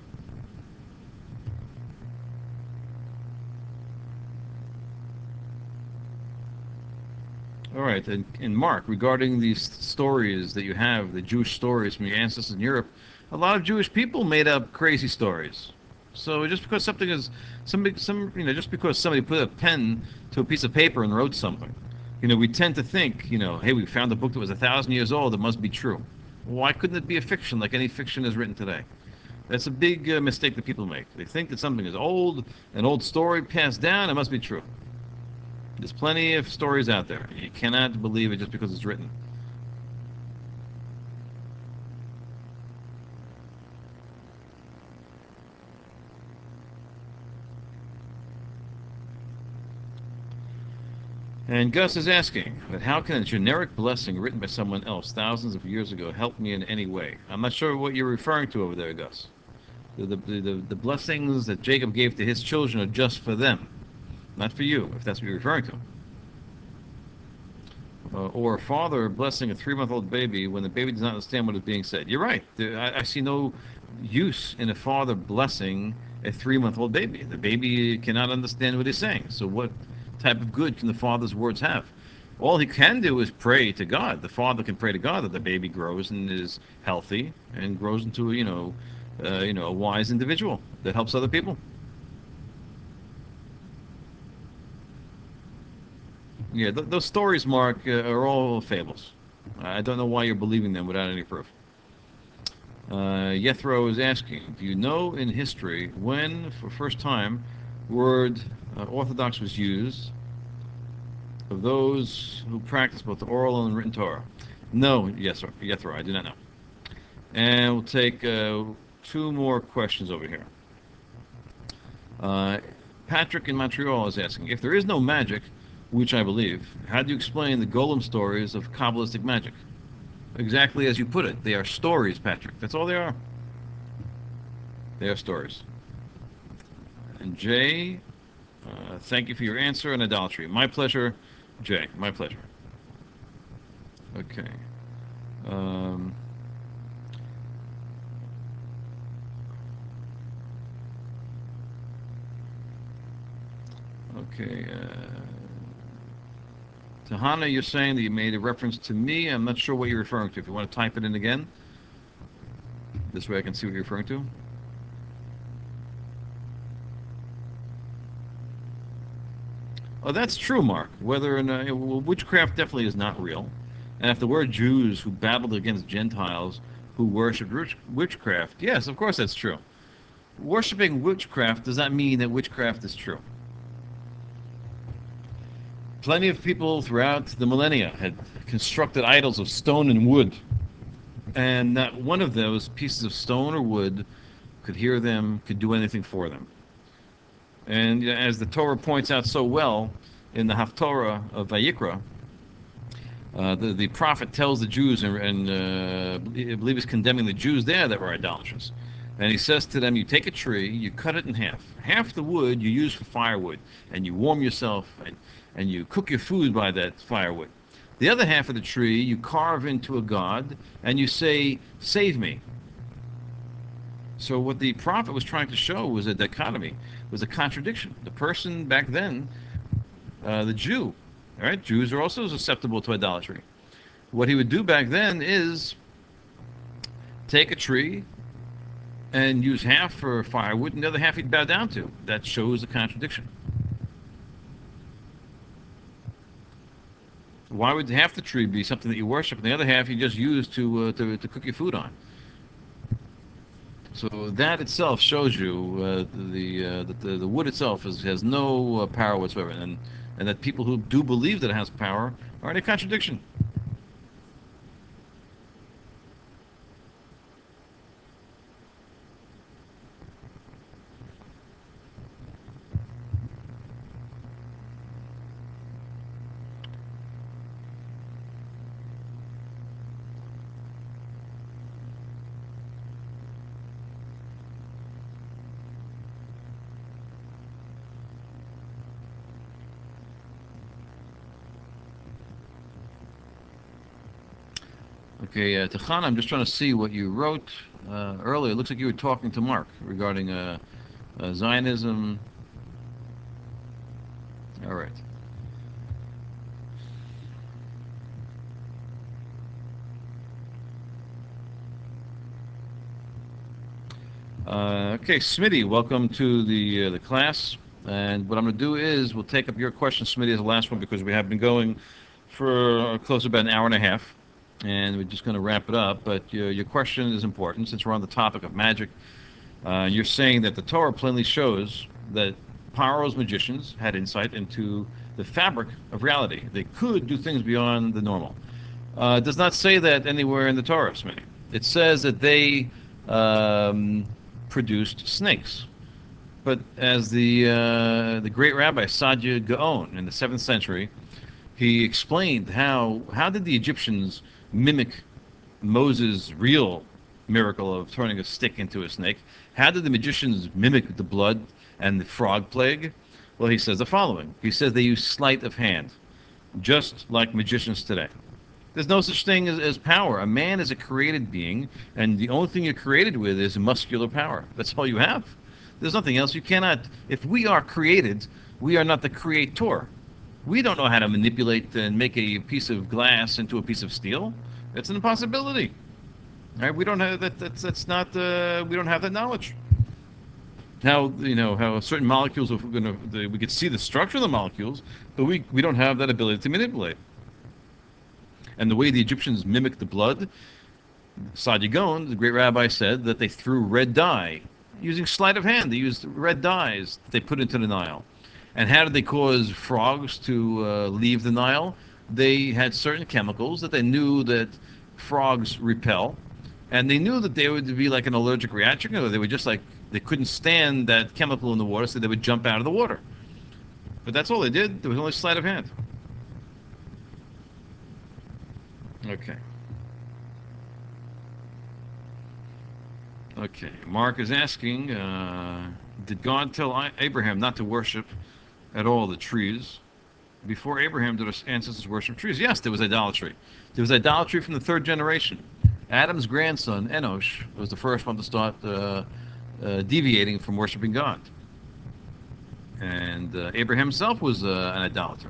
Speaker 1: All right, and Mark, regarding these stories that you have, the Jewish stories from your ancestors in Europe, a lot of Jewish people made up crazy stories. So just because something is just because somebody put a pen to a piece of paper and wrote something, we tend to think, hey, we found a book that was 1,000 years old. It must be true. Why couldn't it be a fiction like any fiction is written today? That's a big mistake that people make. They think that something is old, an old story passed down. It must be true. There's plenty of stories out there. You cannot believe it just because it's written. And Gus is asking that how can a generic blessing written by someone else thousands of years ago help me in any way? I'm not sure what you're referring to over there, Gus. The blessings that Jacob gave to his children are just for them, not for you, if that's what you're referring to. Or a father blessing a 3-month-old baby when the baby does not understand what is being said. You're right. I see no use in a father blessing a 3-month-old baby. The baby cannot understand what he's saying. So what type of good can the father's words have? All he can do is pray to God. The father can pray to God that the baby grows and is healthy and grows into a wise individual that helps other people. Yeah, those stories, Mark, are all fables. I don't know why you're believing them without any proof. Yethro is asking, do you know in history when, for first time, word orthodox was used of those who practice both the oral and written Torah? No, yes, Yethro, I do not know. And we'll take two more questions over here. Uh, Patrick in Montreal is asking, if there is no magic, which I believe, how do you explain the golem stories of Kabbalistic magic? Exactly as you put it. They are stories, Patrick. That's all they are. They are stories. And Jay, thank you for your answer on idolatry. My pleasure, Jay. My pleasure. Okay. Um, Okay. Tahana, you're saying that you made a reference to me. I'm not sure what you're referring to. If you want to type it in again, this way I can see what you're referring to. Oh, that's true, Mark. Whether or not well, witchcraft definitely is not real, and if there were Jews who battled against Gentiles who worshipped witchcraft, yes, of course that's true. Worshipping witchcraft does not mean that witchcraft is true. Plenty of people throughout the millennia had constructed idols of stone and wood, and not one of those pieces of stone or wood could hear them, could do anything for them. And as the Torah points out so well in the Haftorah of Vayikra, the prophet tells the Jews, and I believe he's condemning the Jews there that were idolatrous. And he says to them, you take a tree, you cut it in half. Half the wood you use for firewood, and you warm yourself, and you cook your food by that firewood. The other half of the tree you carve into a god, and you say, save me. So what the prophet was trying to show was a dichotomy, was a contradiction. The person back then, the Jew, all right, Jews are also susceptible to idolatry. What he would do back then is take a tree and use half for firewood, and the other half he'd bow down to. That shows a contradiction. Why would half the tree be something that you worship, and the other half you just use to cook your food on? So that itself shows you that the wood itself has no power whatsoever, and that people who do believe that it has power are in a contradiction. Okay, Techana, I'm just trying to see what you wrote earlier. It looks like you were talking to Mark regarding Zionism. All right. Okay, Smitty, welcome to the class. And what I'm going to do is we'll take up your question, Smitty, as the last one because we have been going for close to about an hour and a half, and we're just going to wrap it up. But your question is important since we're on the topic of magic. You're saying that the Torah plainly shows that Paro's magicians had insight into the fabric of reality. They could do things beyond the normal. It does not say that anywhere in the Torah, Smitty. It says that they produced snakes. But as the great Rabbi Sadia Gaon in the 7th century, he explained how did the Egyptians mimic Moses' real miracle of turning a stick into a snake? How did the magicians mimic the blood and the frog plague? Well, he says the following. He says they use sleight of hand, just like magicians today. There's no such thing as power. A man is a created being, and the only thing you're created with is muscular power. That's all you have. There's nothing else. You cannot, if we are created, we are not the creator. We don't know how to manipulate and make a piece of glass into a piece of steel. It's an impossibility. Right? We don't have that. That's not. We don't have that knowledge. How certain molecules are going to. We could see the structure of the molecules, but we don't have that ability to manipulate. And the way the Egyptians mimicked the blood, Sadia Gaon, the great rabbi, said that they threw red dye using sleight of hand. They used red dyes that they put into the Nile. And how did they cause frogs to leave the Nile? They had certain chemicals that they knew that frogs repel, and they knew that they would be like an allergic reaction, or they would just like they couldn't stand that chemical in the water, so they would jump out of the water. But that's all they did. There was only sleight of hand. Okay. Okay. Mark is asking, did God tell Abraham not to worship at all the trees? Before Abraham, did our ancestors worship trees? Yes, there was idolatry. There was idolatry from the third generation. Adam's grandson, Enosh, was the first one to start deviating from worshiping God. And Abraham himself was an idolater.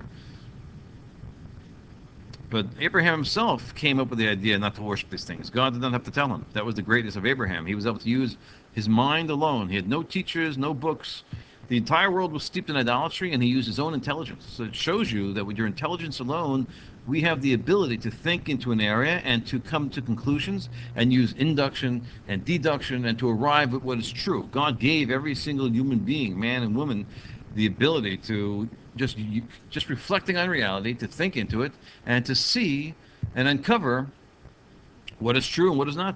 Speaker 1: But Abraham himself came up with the idea not to worship these things. God did not have to tell him. That was the greatness of Abraham. He was able to use his mind alone. He had no teachers, no books. The entire world was steeped in idolatry, and he used his own intelligence. So it shows you that with your intelligence alone, we have the ability to think into an area and to come to conclusions and use induction and deduction and to arrive at what is true. God gave every single human being, man and woman, the ability to just reflecting on reality, to think into it, and to see and uncover what is true and what is not.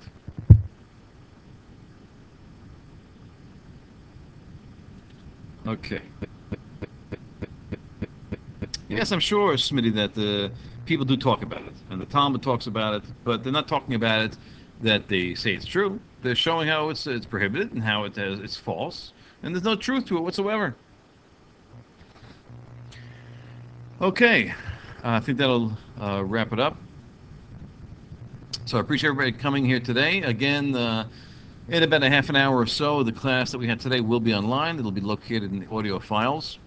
Speaker 1: Okay. Yes, I'm sure, Smitty, that the people do talk about it, and the Talmud talks about it, but they're not talking about it that they say it's true. They're showing how it's prohibited and how it's false, and there's no truth to it whatsoever. Okay, I think that'll wrap it up. So I appreciate everybody coming here today. Again, in about a half an hour or so, the class that we had today will be online. It'll be located in the audio files.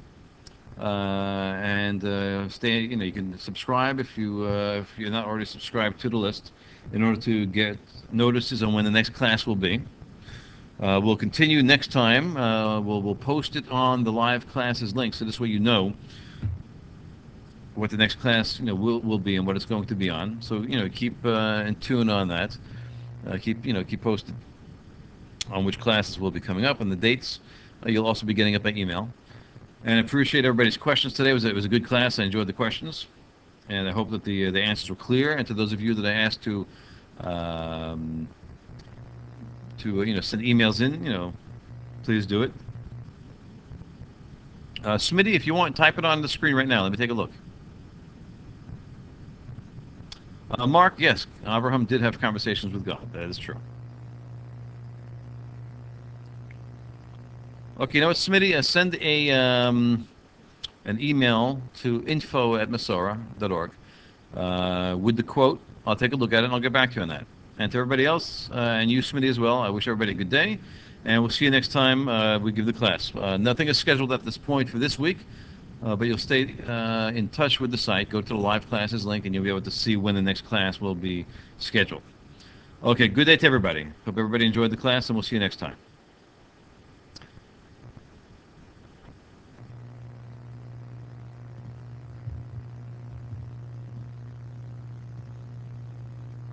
Speaker 1: And stay. You can subscribe if you're not already subscribed to the list, in order to get notices on when the next class will be. We'll continue next time. We'll post it on the live classes link, so this way you know what the next class will be and what it's going to be on. So keep in tune on that. Keep posted on which classes will be coming up and the dates. You'll also be getting it by email. And I appreciate everybody's questions today. It was a good class. I enjoyed the questions, and I hope that the answers were clear. And to those of you that I asked um, to send emails in, please do it. Smitty, if you want, type it on the screen right now. Let me take a look. Mark, yes, Abraham did have conversations with God. That is true. Okay, you know what, Smitty? Send an email to info@masorah.org with the quote. I'll take a look at it and I'll get back to you on that. And to everybody else, and you, Smitty, as well, I wish everybody a good day. And we'll see you next time we give the class. Nothing is scheduled at this point for this week, but you'll stay in touch with the site. Go to the live classes link and you'll be able to see when the next class will be scheduled. Okay, good day to everybody. Hope everybody enjoyed the class, and we'll see you next time.